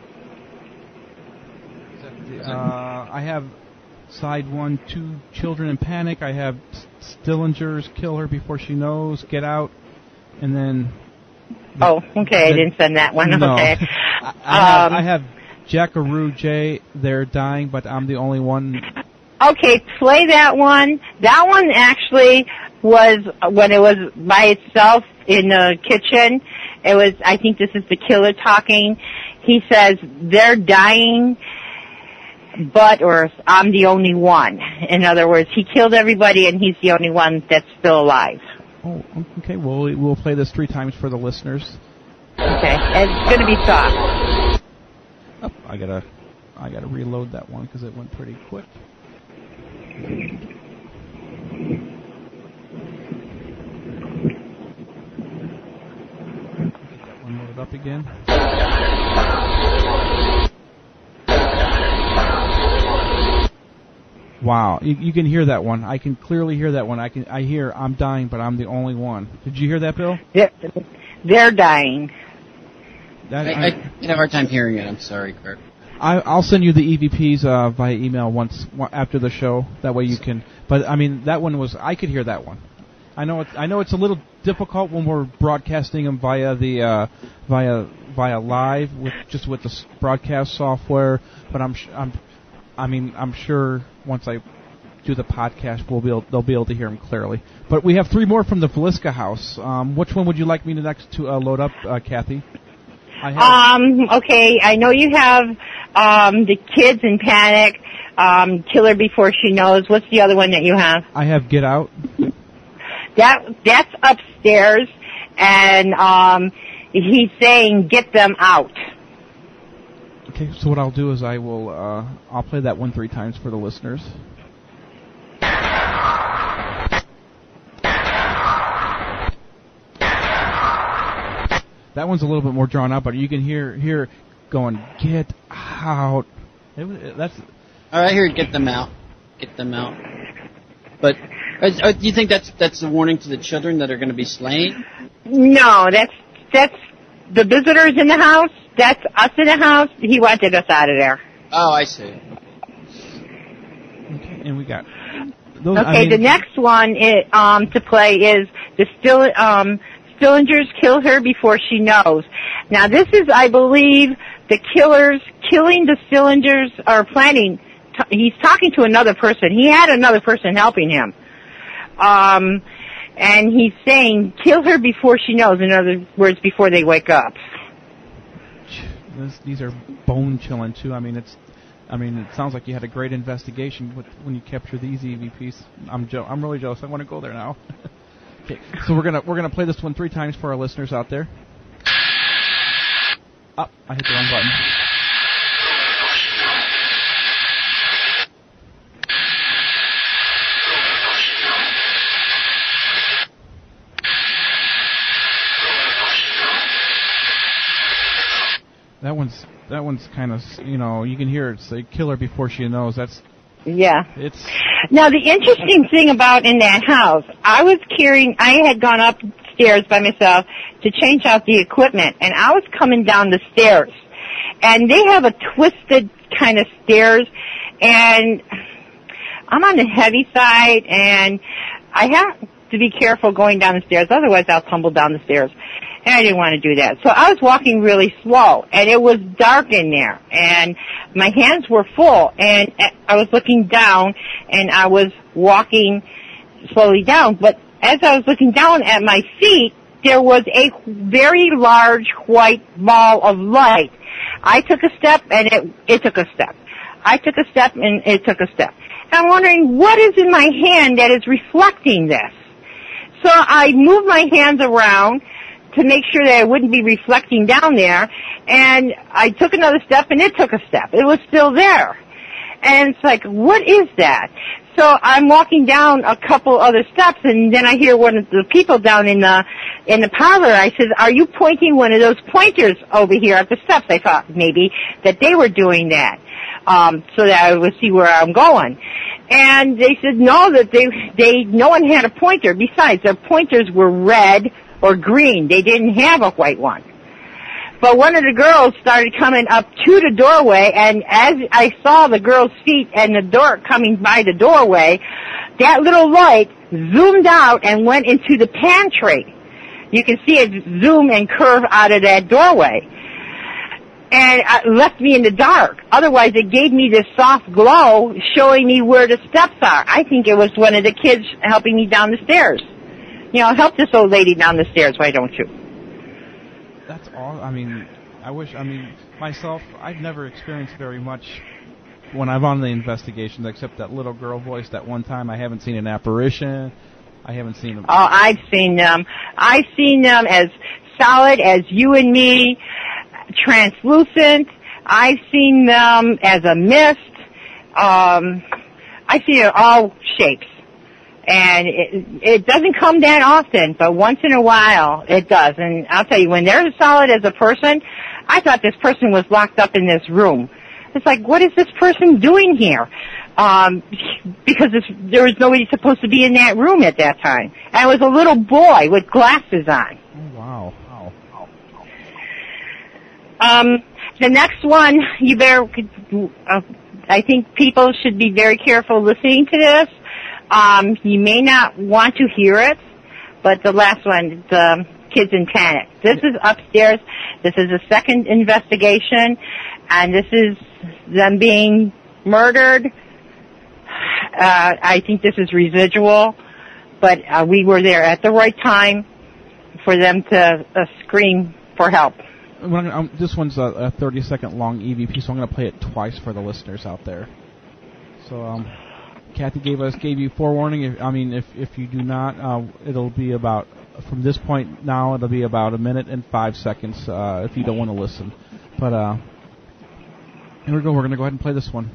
Uh, I have side one, two children in panic. I have Stillinger's kill her before she knows, get out, and then. The, oh, okay. The, I didn't send that one. No. Okay. I, I, have, um, I have Jackaroo J. They're dying, but I'm the only one. Okay, play that one. That one actually was when it was by itself in the kitchen. It was. I think this is the killer talking. He says they're dying. But, or I'm the only one. In other words, he killed everybody and he's the only one that's still alive. Oh, okay. Well, we'll play this three times for the listeners. Okay. And it's going to be soft. Oh, I gotta, I gotta reload that one because it went pretty quick. Get that one loaded up again. Wow, you, you can hear that one. I can clearly hear that one. I can. I hear I'm dying, but I'm the only one. Did you hear that, Bill? They're, they're dying. That, I, I, I have a hard time hearing it. I'm sorry, Kurt. I, I'll send you the E V Ps uh, via email once after the show. That way you can. But I mean, that one was. I could hear that one. I know. It's, I know it's a little difficult when we're broadcasting them via the uh, via via live with just with the broadcast software. But I'm. I'm. I mean, I'm sure once I do the podcast, we'll be able, they'll be able to hear them clearly. But we have three more from the Valiska house. Um, which one would you like me to next to uh, load up, uh, Kathy? I have um. Okay, I know you have um the kids in panic. Um, kill her before she knows. What's the other one that you have? I have Get Out. That that's upstairs, and um, he's saying get them out. Okay, so what I'll do is I will uh, I'll play that one three times for the listeners. That one's a little bit more drawn out, but you can hear hear going get out. It, it, that's all right. Here, get them out, get them out. But uh, do you think that's that's a warning to the children that are going to be slain? No, that's that's the visitors in the house. That's us in the house. He wanted us out of there. Oh, I see. Okay, and we got those, okay, I mean, the next one is, um, to play is the still um, Stillingers kill her before she knows. Now, this is, I believe, the killers killing the Stillingers are planning. T- he's talking to another person. He had another person helping him. Um, and he's saying, kill her before she knows. In other words, before they wake up. This, these are bone-chilling, too. I mean, it's... I mean, it sounds like you had a great investigation with, when you captured these E V Ps. I'm jo- I'm really jealous. I want to go there now. Okay, so we're gonna we're gonna play this one three times for our listeners out there. Oh, I hit the wrong button. That one's that one's kind of, you know, you can hear it say kill her before she knows. That's yeah. It's now the interesting thing about in that house, I was carrying. I had gone upstairs by myself to change out the equipment, and I was coming down the stairs, and they have a twisted kind of stairs, and I'm on the heavy side, and I have to be careful going down the stairs, otherwise I'll tumble down the stairs. And I didn't want to do that. So I was walking really slow, and it was dark in there, and my hands were full, and I was looking down, and I was walking slowly down. But as I was looking down at my feet, there was a very large white ball of light. I took a step, and it, it took a step. I took a step, and it took a step. And I'm wondering, what is in my hand that is reflecting this? So I moved my hands around to make sure that I wouldn't be reflecting down there, and I took another step, and it took a step. It was still there. And it's like, what is that? So I'm walking down a couple other steps, and then I hear one of the people down in the in the parlor. I said, are you pointing one of those pointers over here at the steps? I thought maybe that they were doing that, um, so that I would see where I'm going. And they said, no, that they, they, no one had a pointer. Besides, their pointers were red or green. They didn't have a white one. But one of the girls started coming up to the doorway, and as I saw the girl's feet and the door coming by the doorway, that little light zoomed out and went into the pantry. You can see it zoom and curve out of that doorway. And it left me in the dark. Otherwise, it gave me this soft glow showing me where the steps are. I think it was one of the kids helping me down the stairs. You know, help this old lady down the stairs, why don't you? That's all. I mean, I wish, I mean, myself, I've never experienced very much when I'm on the investigation, except that little girl voice that one time. I haven't seen an apparition. I haven't seen them. Oh, I've seen them. I've seen them as solid as you and me, translucent. I've seen them as a mist. Um, I've seen it all shapes. And it, it doesn't come that often, but once in a while it does. And I'll tell you, when they're as solid as a person, I thought this person was locked up in this room. It's like, what is this person doing here? Um, because it's, there was nobody supposed to be in that room at that time. And it was a little boy with glasses on. Oh, wow. Wow. Um, the next one, you better, uh, I think people should be very careful listening to this. Um, you may not want to hear it, but the last one, the Kids in Panic. This is upstairs. This is a second investigation, and this is them being murdered. Uh, I think this is residual, but uh, we were there at the right time for them to uh, scream for help. Well, um, this one's a, a thirty-second long E V P, so I'm going to play it twice for the listeners out there. So, um... Kathy gave us gave you forewarning. If, I mean, if if you do not, uh, it'll be about from this point now. It'll be about a minute and five seconds uh, if you don't want to listen. But uh, here we go. We're going to go ahead and play this one.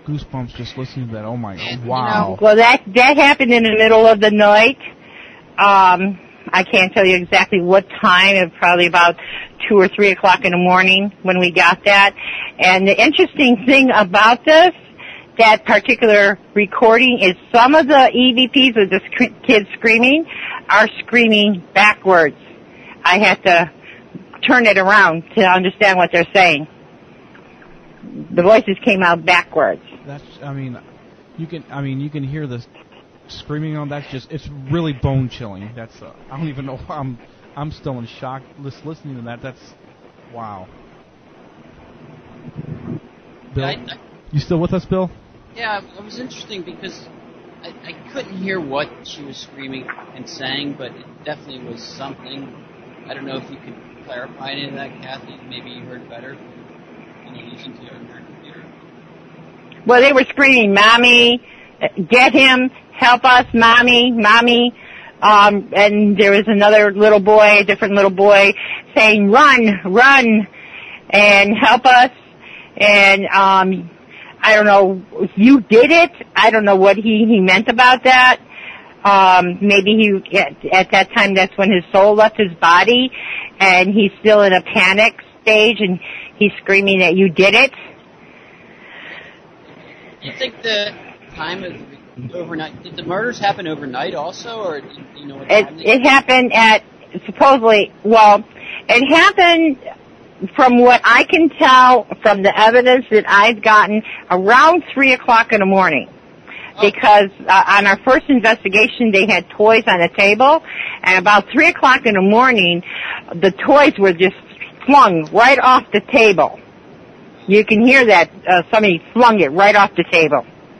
goosebumps just listening to that. Oh my God! Wow. Well, that that happened in the middle of the night. Um, I can't tell you exactly what time. It was probably about two or three o'clock in the morning when we got that. And the interesting thing about this, that particular recording, is some of the E V Ps with the sc- kids screaming are screaming backwards. I had to turn it around to understand what they're saying. The voices came out backwards. That's, I mean, you can, I mean, you can hear the screaming on. That's just, it's really bone chilling. That's, uh, I don't even know. I'm, I'm still in shock just listening to that. That's, wow. Bill, I, I, you still with us, Bill? Yeah, it was interesting because I, I couldn't hear what she was screaming and saying, but it definitely was something. I don't know if you could clarify any of that, Kathy. Maybe you heard better when you listened to it on your computer. Well, they were screaming, "Mommy, get him, help us, Mommy, Mommy." Um, and there was another little boy, a different little boy, saying, "Run, run, and help us." And um, I don't know, you did it. I don't know what he, he meant about that. Um, maybe he, at, at that time, that's when his soul left his body, and he's still in a panic stage, and he's screaming that you did it. Do you think the time of overnight, did the murders happen overnight also, or do you know what time? It, it happened at, supposedly, well, it happened, from what I can tell from the evidence that I've gotten, around three o'clock in the morning. Because uh, on our first investigation, they had toys on the table, and about three o'clock in the morning, the toys were just flung right off the table. You can hear that uh, somebody flung it right off the table.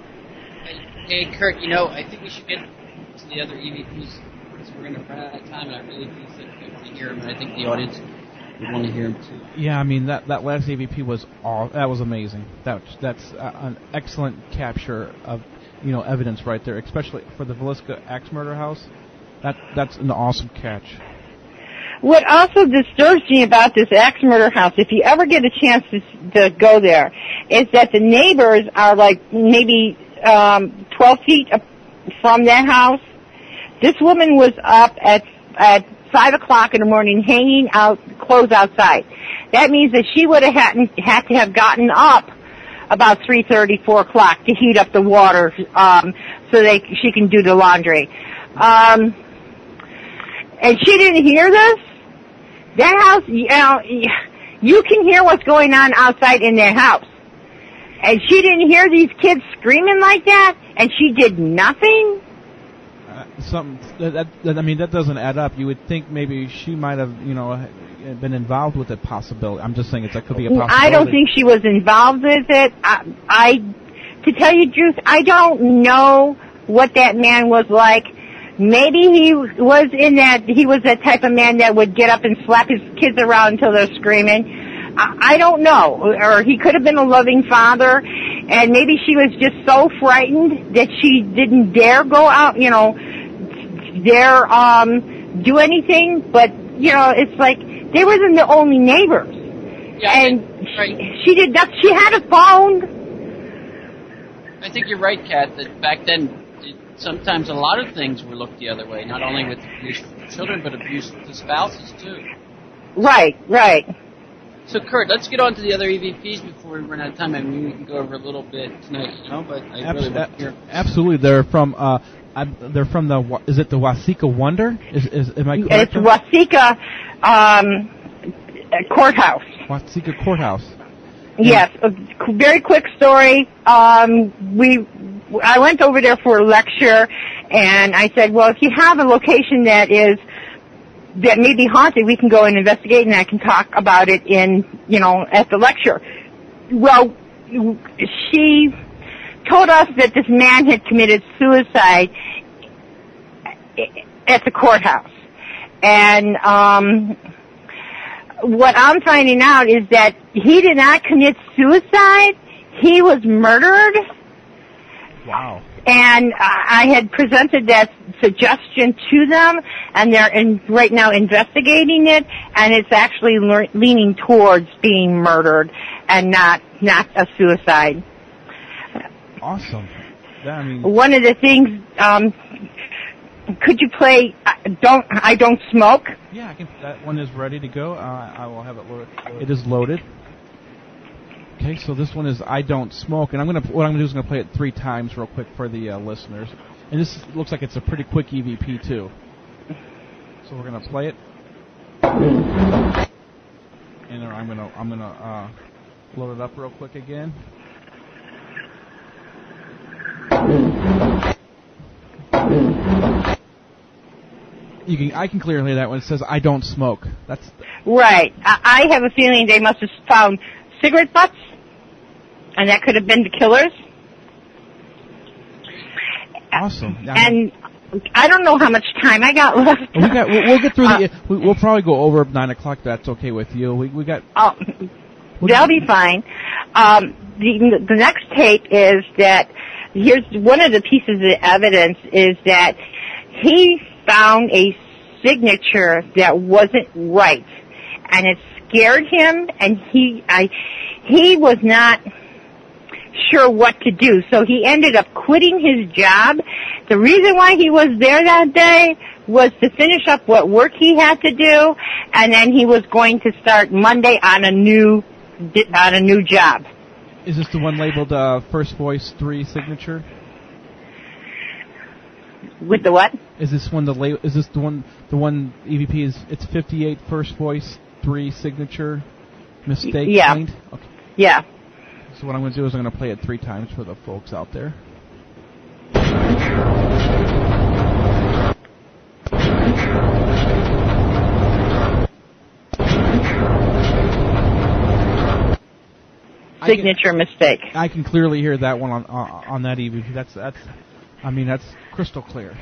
Hey, Kurt, you know, I think we should get to the other E V Ps because we're going to run out of time, and I really do think we want to hear them, and I think the audience would want to hear them too. Yeah, I mean that that last E V P was all that was amazing. That that's uh, an excellent capture of, you know, evidence right there, especially for the Villisca axe murder house. That that's an awesome catch. What also disturbs me about this axe murder house, if you ever get a chance to, to go there, is that the neighbors are like maybe um, twelve feet from that house. This woman was up at at five o'clock in the morning, hanging out clothes outside. That means that she would have had, had to have gotten up about three thirty, four o'clock to heat up the water um, so that she can do the laundry. Um, and she didn't hear this. That house, you know, you can hear what's going on outside in their house. And she didn't hear these kids screaming like that, and she did nothing? Uh, something that, that I mean, that doesn't add up. You would think maybe she might have, you know, been involved with a possibility. I'm just saying it's, that could be a possibility. I don't think she was involved with it. I, I, to tell you the truth, I don't know what that man was like. Maybe he was in that, he was that type of man that would get up and slap his kids around until they're screaming. I, I don't know. Or he could have been a loving father, and maybe she was just so frightened that she didn't dare go out, you know, dare um, do anything. But, you know, it's like, they wasn't the only neighbors. Yeah, and right. she, she did not, she had a phone. I think you're right, Kat, that back then, sometimes a lot of things were looked the other way, not only with abuse to children, but abuse to spouses, too. Right, right. So, Kurt, let's get on to the other E V Ps before we run out of time. I mean, we can go over a little bit tonight, you know, but I Abs- really want to hear. Absolutely. They're from, uh, I'm, they're from the, is it the Waseca Wonder? Is, is, am I correct? It's Waseca um, Courthouse. Waseca Courthouse. Yes, a very quick story. Um, we, I went over there for a lecture, and I said, well, if you have a location that is, that may be haunted, we can go and investigate, and I can talk about it in, you know, at the lecture. Well, she told us that this man had committed suicide at the courthouse. And, um, what I'm finding out is that he did not commit suicide. He was murdered. Wow. And I had presented that suggestion to them, and they're in, right now investigating it, and it's actually le- leaning towards being murdered and not not a suicide. Awesome. Yeah, I mean, one of the things, um, could you play uh, Don't I Don't Smoke? Yeah, I can. That one is ready to go. Uh, I will have it loaded. It is loaded. Okay, so this one is I Don't Smoke, and I'm gonna. What I'm gonna do is I'm gonna play it three times real quick for the uh, listeners. And this looks like it's a pretty quick E V P too. So we're gonna play it, and I'm gonna I'm gonna uh, load it up real quick again. You can I can clearly hear that when it says I don't smoke. That's right. I, I have a feeling they must have found cigarette butts, and that could have been the killers. Awesome. Now, and I don't know how much time I got left. We got. We'll, we'll get through uh, the. We'll probably go over nine o'clock. That's okay with you. We we got. Oh, that'll be fine. Um, the the next tape is that here's one of the pieces of evidence is that he found a signature that wasn't right, and it scared him, and he I he was not sure what to do, so he ended up quitting his job. The reason why he was there that day was to finish up what work he had to do, and then he was going to start Monday on a new on a new job. Is this the one labeled uh, First Voice three signature? With the what? Is this one the la- Is this the one? The one E V P is it's fifty-eight First Voice three signature mistake. Yeah. Claimed? Okay. Yeah. So what I'm going to do is I'm going to play it three times for the folks out there. Signature I can, mistake. I can clearly hear that one on uh, on that E V P. That's that's. I mean that's crystal clear.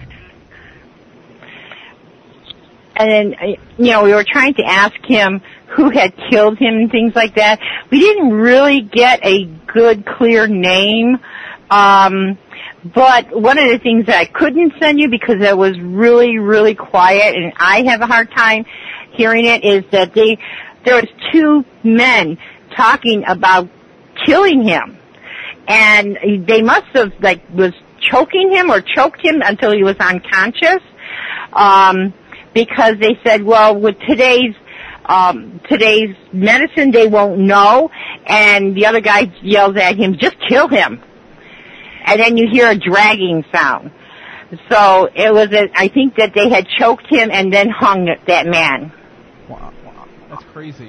And then, you know, we were trying to ask him who had killed him and things like that. We didn't really get a good, clear name. Um, but one of the things that I couldn't send you because it was really, really quiet and I have a hard time hearing it is that they, there was two men talking about killing him. And they must have, like, was choking him or choked him until he was unconscious. Um, because they said, well, with today's um, today's medicine, they won't know. And the other guy yells at him, just kill him. And then you hear a dragging sound. So it was, a, I think that they had choked him and then hung that man. Wow, wow. That's crazy.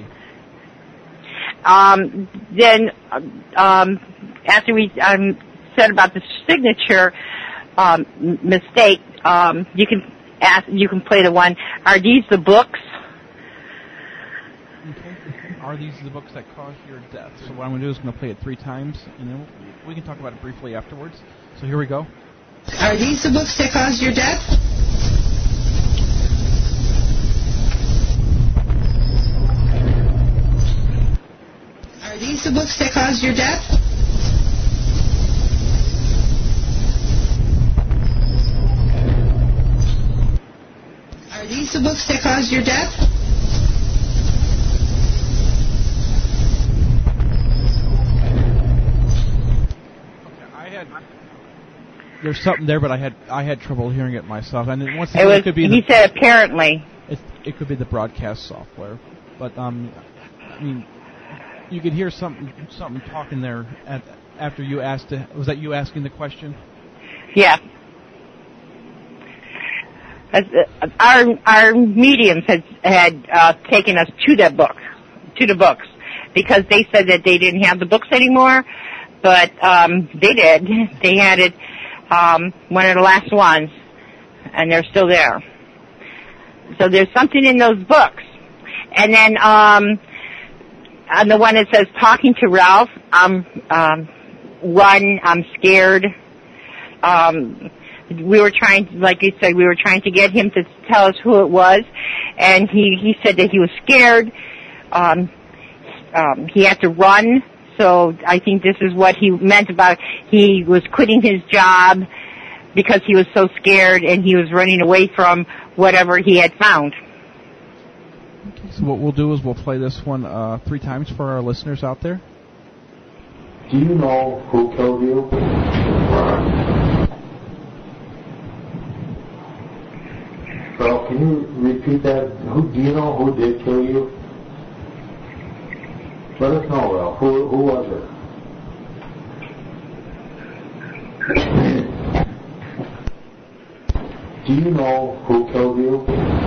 Um, then um, after we um, said about the signature um, mistake, um, you can ask, you can play the one. Are these the books? Okay. Are these the books that caused your death? So what I'm going to do is I'm going to play it three times, and then we can talk about it briefly afterwards. So here we go. Are these the books that caused your death? Are these the books that caused your death? Are these the books that caused your death? Okay, I had. There's something there, but I had I had trouble hearing it myself. And then once It was. it could be he the, said apparently. It, it could be the broadcast software, but um, I mean, you could hear something something talking there at, after you asked. It. Was that you asking the question? Yeah. As, uh, our our mediums had had uh, taken us to that book, to the books, because they said that they didn't have the books anymore, but um, they did. They had it um, one of the last ones, and they're still there. So there's something in those books, and then um, on the one that says "Talking to Ralph," I'm um, run. I'm scared. Um, We were trying, like you said, we were trying to get him to tell us who it was, and he, he said that he was scared. Um, um, he had to run, so I think this is what he meant about he was quitting his job because he was so scared, and he was running away from whatever he had found. Okay, so what we'll do is we'll play this one uh, three times for our listeners out there. Do you know who killed you? Well, can you repeat that? Who do you know who did kill you? Let us know, Ralph. Who, who was it? Do you know who killed you?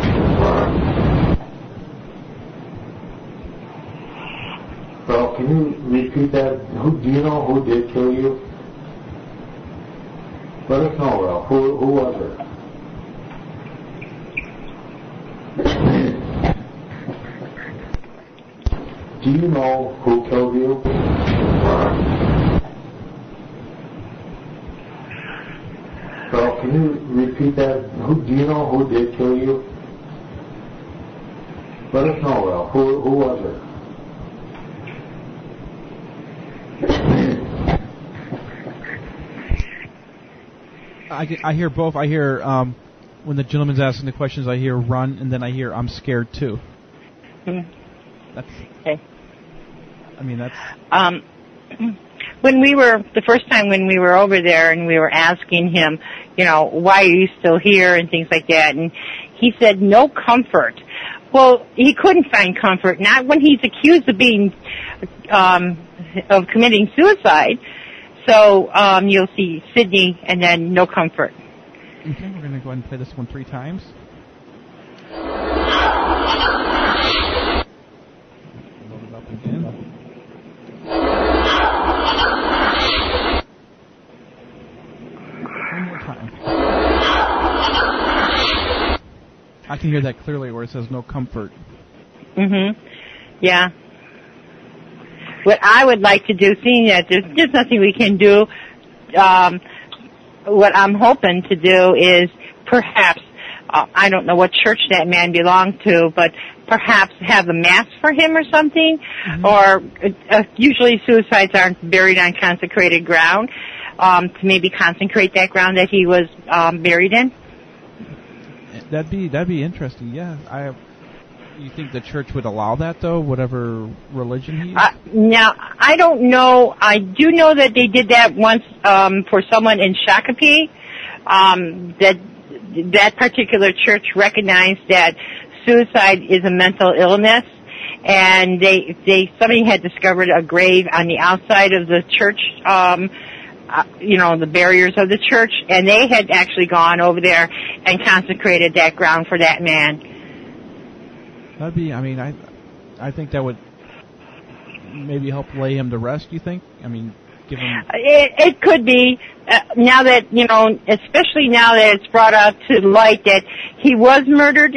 Well, can you repeat that? Who do you know who did kill you? Let us know, Ralph. Who, who was it? Do you know who killed you? Well, can you repeat that? Who do you know who did kill you? Let us know, Ralph. Who, who was it? I, I hear both. I hear um, when the gentleman's asking the questions, I hear run, and then I hear I'm scared too. Mm-hmm. That's. Okay. I mean, that's. Um, when we were, the first time when we were over there and we were asking him, you know, why are you still here and things like that, and he said, no comfort. Well, he couldn't find comfort, not when he's accused of being, um, of committing suicide. So, um, you'll see Sydney and then no comfort. Okay, we're going to go ahead and play this one three times. Load it up again. One more time. I can hear that clearly where it says no comfort. Mm-hmm. Yeah. What I would like to do, seeing that there's just nothing we can do, um, what I'm hoping to do is perhaps, uh, I don't know what church that man belonged to, but perhaps have a mass for him or something, mm-hmm. or uh, usually suicides aren't buried on consecrated ground, um, to maybe consecrate that ground that he was um, buried in. That'd be that'd be interesting. Yeah, I. You think the church would allow that though? Whatever religion he is? Uh, now I don't know. I do know that they did that once um, for someone in Shakopee. Um, that that particular church recognized that suicide is a mental illness, and they they somebody had discovered a grave on the outside of the church. Um, Uh, you know, the barriers of the church, and they had actually gone over there and consecrated that ground for that man. That'd be, I mean, I I think that would maybe help lay him to rest, you think? I mean, give him... It, it could be, uh, now that, you know, especially now that it's brought out to light that he was murdered,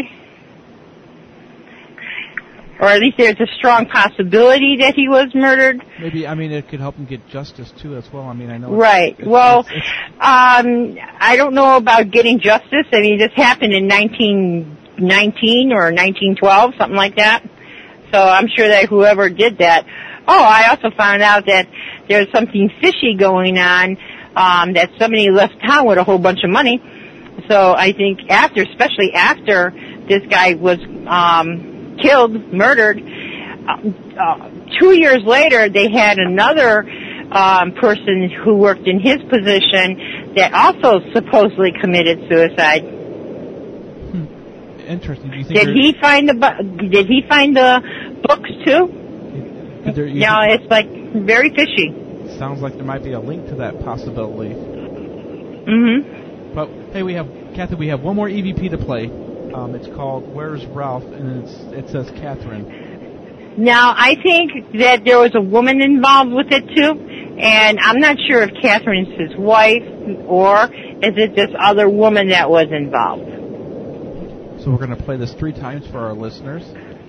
or at least there's a strong possibility that he was murdered. Maybe, I mean, it could help him get justice, too, as well. I mean, I know... Right. It's, it's, well, it's, it's, um, I don't know about getting justice. I mean, this happened in nineteen nineteen or nineteen twelve, something like that. So I'm sure that whoever did that... Oh, I also found out that there's something fishy going on, um, that somebody left town with a whole bunch of money. So I think after, especially after this guy was... Um, killed, murdered. Uh, uh, two years later, they had another um, person who worked in his position that also supposedly committed suicide. Hmm. Interesting. Do you think did he find the bu- Did he find the books too? There, you no, it's like very fishy. Sounds like there might be a link to that possibility. Mm-hmm. But hey, we have Kathy. We have one more E V P to play. Um, it's called Where's Ralph, and it's, it says Catherine. Now, I think that there was a woman involved with it, too, and I'm not sure if Catherine's his wife, or is it this other woman that was involved. So we're going to play this three times for our listeners.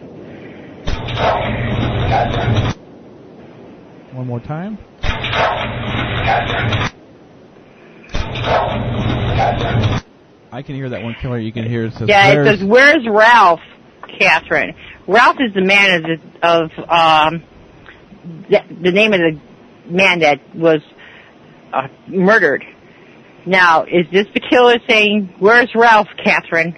One more time. I can hear that one killer. You can hear it says. Yeah, it says, "Where's Ralph, Catherine?" Ralph is the man of the, of um, the, the name of the man that was uh, murdered. Now, is this the killer saying, "Where's Ralph, Catherine"?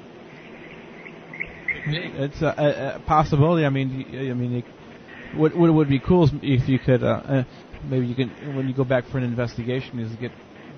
It's a, a, a possibility. I mean, I mean, it, what what would be cool is if you could uh, uh, maybe you can when you go back for an investigation is get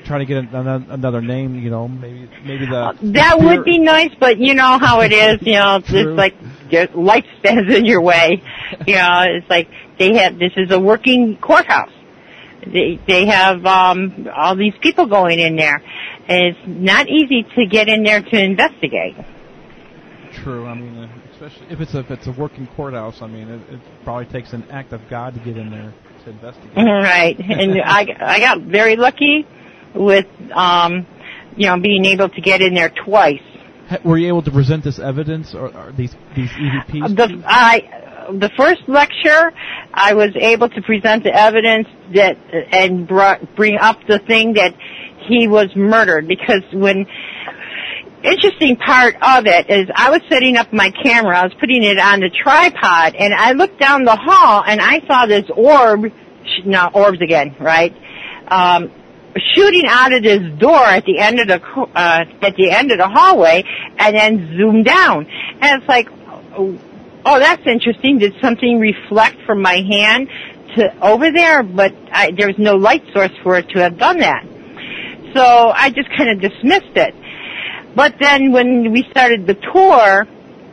try to get another, another name. You know, maybe maybe the that the would be nice, but you know how it is. You know, it's True. like just life stands in your way. You know, it's like they have. This is a working courthouse. They they have um, all these people going in there, and it's not easy to get in there to investigate. True. I mean, uh, especially if it's a if it's a working courthouse. I mean, it, it probably takes an act of God to get in there to investigate. Right, and I I got very lucky with um, you know, being able to get in there twice. Ha- Were you able to present this evidence or, or these these E V Ps? The I. The first lecture, I was able to present the evidence that and brought, bring up the thing that he was murdered, because when interesting part of it is I was setting up my camera, I was putting it on the tripod, and I looked down the hall and I saw this orb, no, orbs again, right? Um, shooting out of this door at the end of the uh, at the end of the hallway, and then zoom down, and it's like. Oh, that's interesting. Did something reflect from my hand to over there? But I, there was no light source for it to have done that. So I just kind of dismissed it. But then when we started the tour,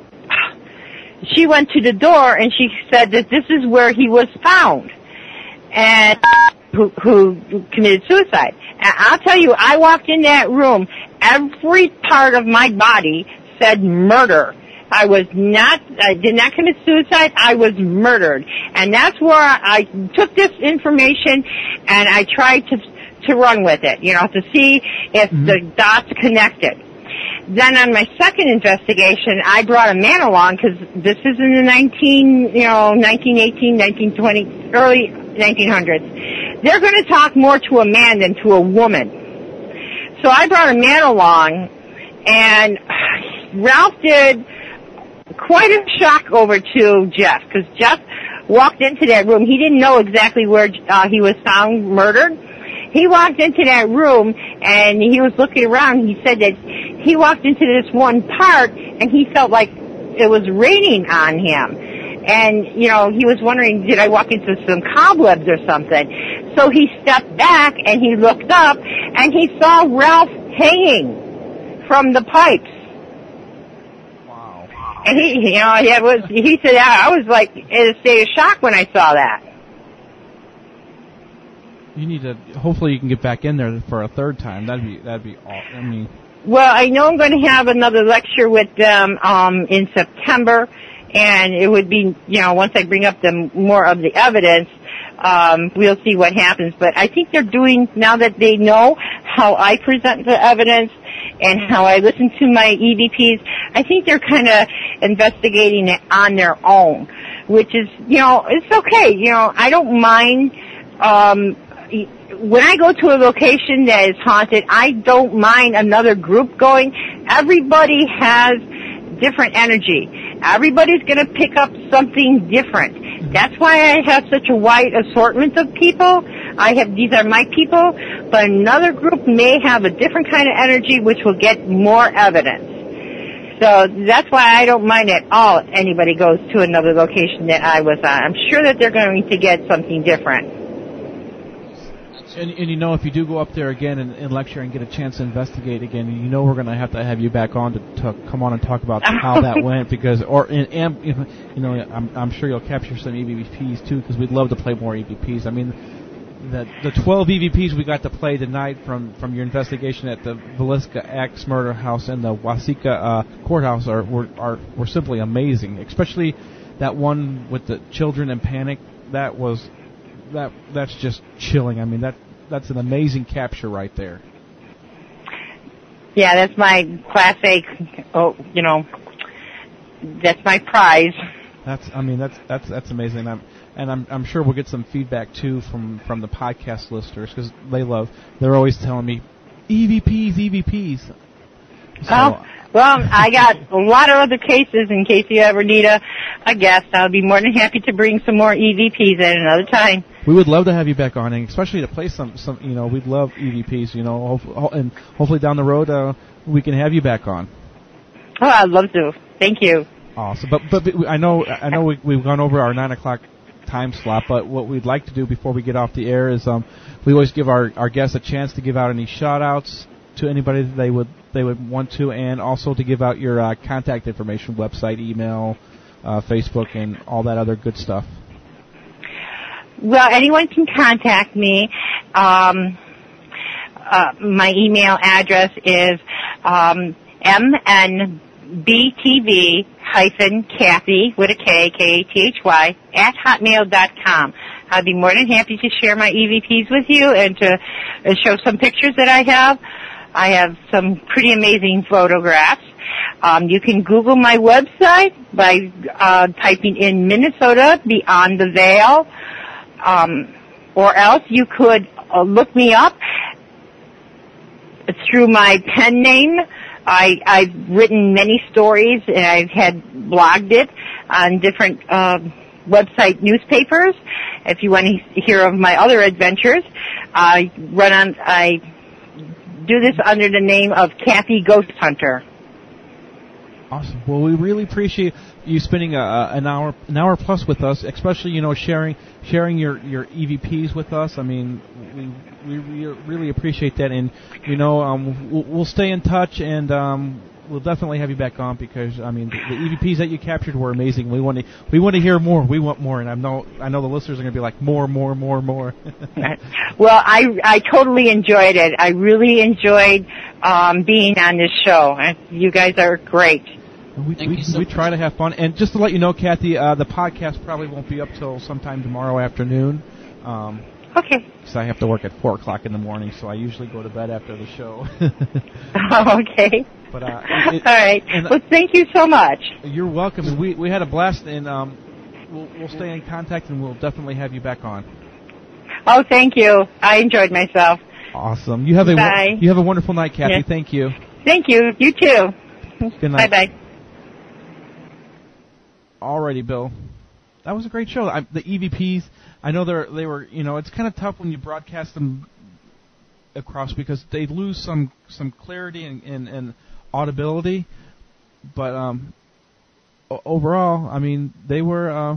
she went to the door and she said that this is where he was found, and who, who committed suicide. And I'll tell you, I walked in that room, every part of my body said murder. I was not, I did not commit suicide, I was murdered. And that's where I took this information and I tried to to run with it, you know, to see if mm-hmm. the dots connected. Then on my second investigation, I brought a man along, because this is in the nineteen, you know, nineteen eighteen, nineteen twenty, early nineteen hundreds. They're going to talk more to a man than to a woman. So I brought a man along, and Ralph did quite a shock over to Jeff, because Jeff walked into that room. He didn't know exactly where uh, he was found murdered. He walked into that room, and he was looking around. He said that he walked into this one part, and he felt like it was raining on him. And, you know, he was wondering, did I walk into some cobwebs or something? So he stepped back, and he looked up, and he saw Ralph hanging from the pipes. And he, you know, he was, he said, I was like in a state of shock when I saw that. You need to, hopefully you can get back in there for a third time. That'd be, that'd be awesome. I mean. Well, I know I'm going to have another lecture with them, um, in September, and it would be, you know, once I bring up the more of the evidence, um, we'll see what happens. But I think they're doing, now that they know how I present the evidence, and how I listen to my E V Ps, I think they're kind of investigating it on their own, which is, you know, it's okay. You know, I don't mind, um, when I go to a location that is haunted, I don't mind another group going. Everybody has different energy. Everybody's going to pick up something different. That's why I have such a wide assortment of people. I have, these are my people, but another group may have a different kind of energy which will get more evidence. So that's why I don't mind at all if anybody goes to another location that I was on. I'm sure that they're going to get something different. And, and you know, if you do go up there again and, and lecture and get a chance to investigate again, you know we're going to have to have you back on to, to come on and talk about how that went, because, or and, and you know, I'm, I'm sure you'll capture some E V Ps too, because we'd love to play more E V Ps. I mean, the the twelve E V Ps we got to play tonight from, from your investigation at the Villisca Axe Murder House and the Waseca uh, Courthouse are were are were simply amazing, especially that one with the children in panic. That was. That that's just chilling. I mean, that that's an amazing capture right there. Yeah, that's my Class A. Oh, you know, that's my prize. That's. I mean, that's that's that's amazing. I'm, and I'm I'm sure we'll get some feedback too from, from the podcast listeners, because they love. They're always telling me E V Ps, E V Ps. So, oh. Well, I got a lot of other cases in case you ever need a, a guest. I'll be more than happy to bring some more E V Ps at another time. We would love to have you back on, and especially to play some, some you know, we'd love E V Ps, you know, and hopefully down the road uh, we can have you back on. Oh, I'd love to. Thank you. Awesome. But but I know I know we, we've gone over our nine o'clock time slot. But what we'd like to do before we get off the air is um, we always give our, our guests a chance to give out any shout-outs to anybody that they would they would want to, and also to give out your uh, contact information, website, email, uh, Facebook, and all that other good stuff. Well, anyone can contact me. Um, uh, my email address is um, m n b t v hyphen Kathy with a K, K A T H Y, at hotmail dot com. I'd be more than happy to share my E V Ps with you and to uh, show some pictures that I have. I have some pretty amazing photographs. Um, you can Google my website by uh, typing in Minnesota Beyond the Veil, um, or else you could uh, look me up through my pen name. I, I've written many stories, and I've had blogged it on different uh, website newspapers. If you want to hear of my other adventures, I run on. I do this under the name of Kathy Ghost Hunter. Awesome. Well, we really appreciate you spending a, an hour, an hour plus with us, especially you know sharing sharing your, your E V Ps with us. I mean, we we really appreciate that, and you know um, we'll, we'll stay in touch, and um, we'll definitely have you back on because I mean the, the E V Ps that you captured were amazing. We want to we want to hear more. We want more, and I know I know the listeners are going to be like more, more, more, more. Well, I I totally enjoyed it. I really enjoyed um, being on this show. You guys are great. We, Thank we, you so we much. try to have fun. And just to let you know, Kathy, uh, the podcast probably won't be up till sometime tomorrow afternoon. Um, okay. Because I have to work at four o'clock in the morning, so I usually go to bed after the show. Oh, okay. But uh, it, all right. and, well, thank you so much. You're welcome. And we we had a blast, and um, we'll we'll stay in contact, and we'll definitely have you back on. Oh, thank you. I enjoyed myself. Awesome. You have a Bye. you have a wonderful night, Kathy. Yeah. Thank you. Thank you. You too. Good night. Bye bye. Alrighty, Bill. That was a great show. I, the E V Ps, I know they're they were you know it's kind of tough when you broadcast them across because they lose some some clarity and, and, and audibility, but um, o- overall, I mean they were uh,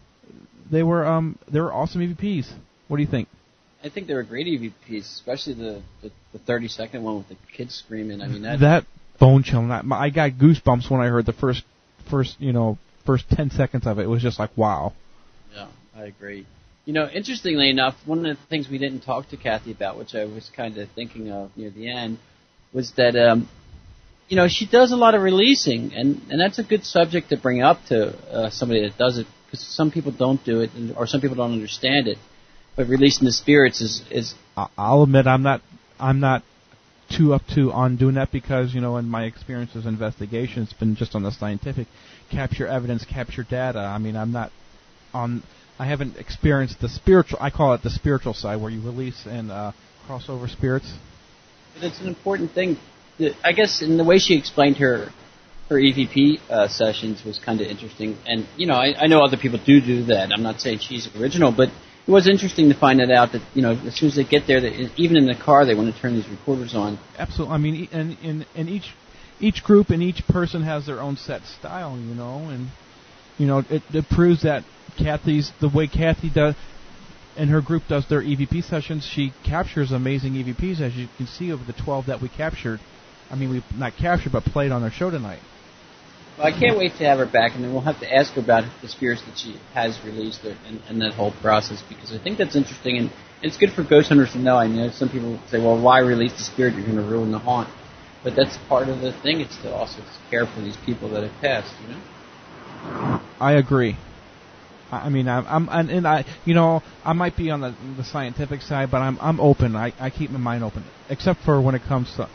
they were um they were awesome E V Ps. What do you think? I think they were great E V Ps, especially the the, the thirty second one with the kids screaming. I mean that that bone chilling. That, I got goosebumps when I heard the first first you know. First ten seconds of it, it was just like, wow. Yeah, I agree. You know, interestingly enough, one of the things we didn't talk to Kathy about, which I was kind of thinking of near the end, was that, um, you know, she does a lot of releasing, and, and that's a good subject to bring up to uh, somebody that does it, because some people don't do it, or some people don't understand it. But releasing the spirits is, is... I'll admit I'm not I'm not too up to on doing that because, you know, in my experience as investigation, it's been just on the scientific, capture evidence, capture data. I mean, I'm not on, I haven't experienced the spiritual, I call it the spiritual side, where you release and uh, cross over spirits. But it's an important thing. I guess in the way she explained her her E V P uh, sessions was kind of interesting. And, you know, I, I know other people do do that. I'm not saying she's original, but it was interesting to find that out that, you know, as soon as they get there, that even in the car, they want to turn these recorders on. Absolutely. I mean, and, and, and each each group and each person has their own set style, you know, and, you know, it, it proves that Kathy's, the way Kathy does, and her group does their E V P sessions, she captures amazing E V Ps, as you can see over the twelve that we captured. I mean, we not captured, but played on our show tonight. Well, I can't wait to have her back, and then we'll have to ask her about the spirits that she has released and, and that whole process, because I think that's interesting, and it's good for ghost hunters to know. I mean, some people say, well, why release the spirit? You're going to ruin the haunt. But that's part of the thing. It's to also care for these people that have passed, you know? I agree. I mean, I'm, I'm and, and I, you know, I might be on the the scientific side, but I'm I'm open. I, I keep my mind open, except for when it comes to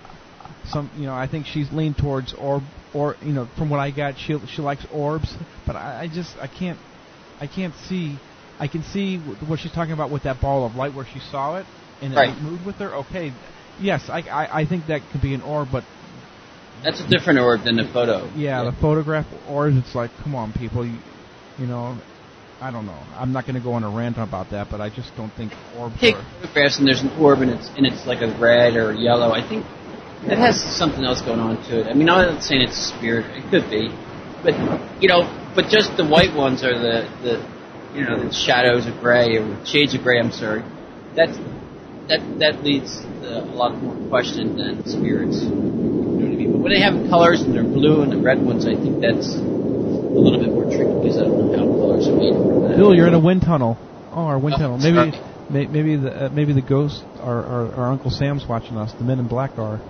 some, you know, I think she's leaned towards orb, or you know, from what I got, she she likes orbs, but I, I just I can't I can't see. I can see what she's talking about with that ball of light where she saw it and right. it moved with her. Okay, yes, I, I I think that could be an orb, but that's a different orb than the photo. Yeah, yeah. The photograph orbs. It's like, come on, people, you, you know. I don't know. I'm not going to go on a rant about that, but I just don't think orbs Take are... photographs and there's an orb and it's, and it's like a red or yellow. I think it has something else going on to it. I mean, I'm not saying it's a spirit. It could be. But, you know, but just the white ones are the, the you know, the shadows of gray or shades of gray. I'm sorry. That's that that leads uh, a lot more question than spirits. You know what I mean? But when they have colors and they're blue and the red ones, I think that's a little bit more tricky because I don't know how colors are made from that. Bill, you're in a wind tunnel. Oh, our wind Oh, tunnel. Maybe sorry. may, maybe the uh, maybe the ghost, our, our our Uncle Sam's watching us. The Men in Black are,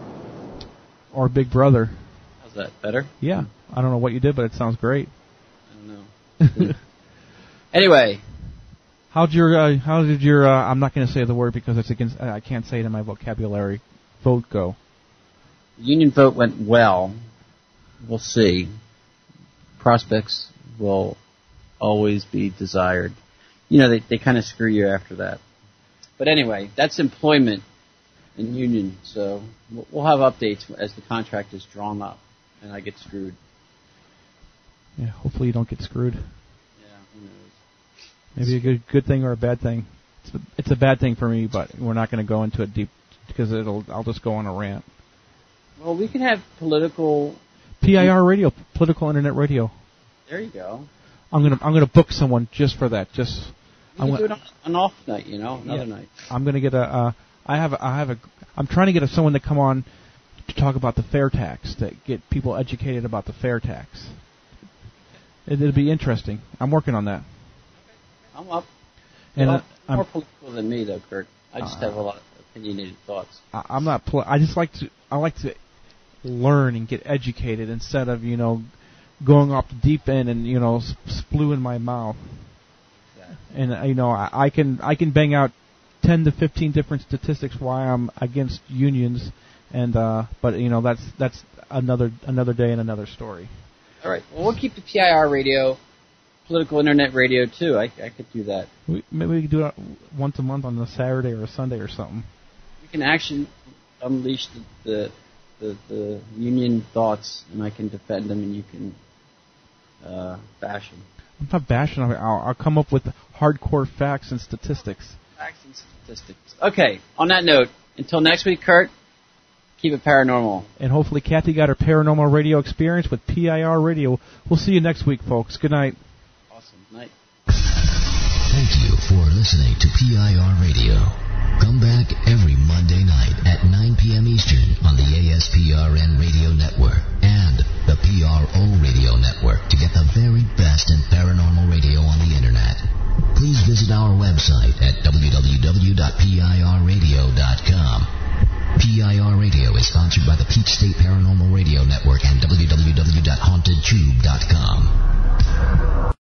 or Big Brother. How's that? Better? Yeah. I don't know what you did, but it sounds great. I don't know. Anyway. How'd your, uh, how did your, uh, I'm not going to say the word because it's against, uh, I can't say it in my vocabulary, vote go? The union vote went well. We'll see. Prospects will always be desired. You know, they, they kind of screw you after that. But anyway, that's employment and union, so we'll, we'll have updates as the contract is drawn up and I get screwed. Yeah, hopefully you don't get screwed. Yeah, who knows. Maybe a good good thing or a bad thing. It's a, it's a bad thing for me, but we're not going to go into it deep because it'll. I'll just go on a rant. Well, we can have political. P I R radio, political internet radio. There you go. I'm gonna I'm gonna book someone just for that. Just You I'm can gonna, do it on an off night, you know, another yeah, night. I'm gonna get a. Uh, I have a, I have a. I'm trying to get a, someone to come on to talk about the fair tax, to get people educated about the fair tax. It, it'll be interesting. I'm working on that. I'm up. And Well, uh, more I'm, political than me, though, Kurt. I just Uh, have a lot of opinionated thoughts. I, I'm not. Pl- I just like to. I like to learn and get educated instead of you know going off the deep end and you know sp- splewing my mouth. Exactly. And uh, you know I, I can I can bang out ten to fifteen different statistics why I'm against unions, and uh, but you know that's that's another another day and another story. All right. Well, we'll keep the P I R radio, political internet radio too. I, I could do that. We, maybe we could do it once a month on a Saturday or a Sunday or something. We can actually unleash the the, the, the union thoughts, and I can defend them, and you can uh, bash them. I'm not bashing. I'll, I'll come up with hardcore facts and statistics. Facts and statistics. Okay. On that note, until next week, Kurt. Keep it paranormal. And hopefully Kathy got her paranormal radio experience with P I R radio. We'll see you next week, folks. Good night. Awesome. Night. Thank you for listening to P I R Radio. Come back every Monday night at nine p.m. Eastern on the A S P R N Radio Network and the P R O Radio Network to get the very best in paranormal radio on the Internet. Please visit our website at w w w dot p i r radio dot com. P I R Radio is sponsored by the Peach State Paranormal Radio Network and w w w dot haunted tube dot com.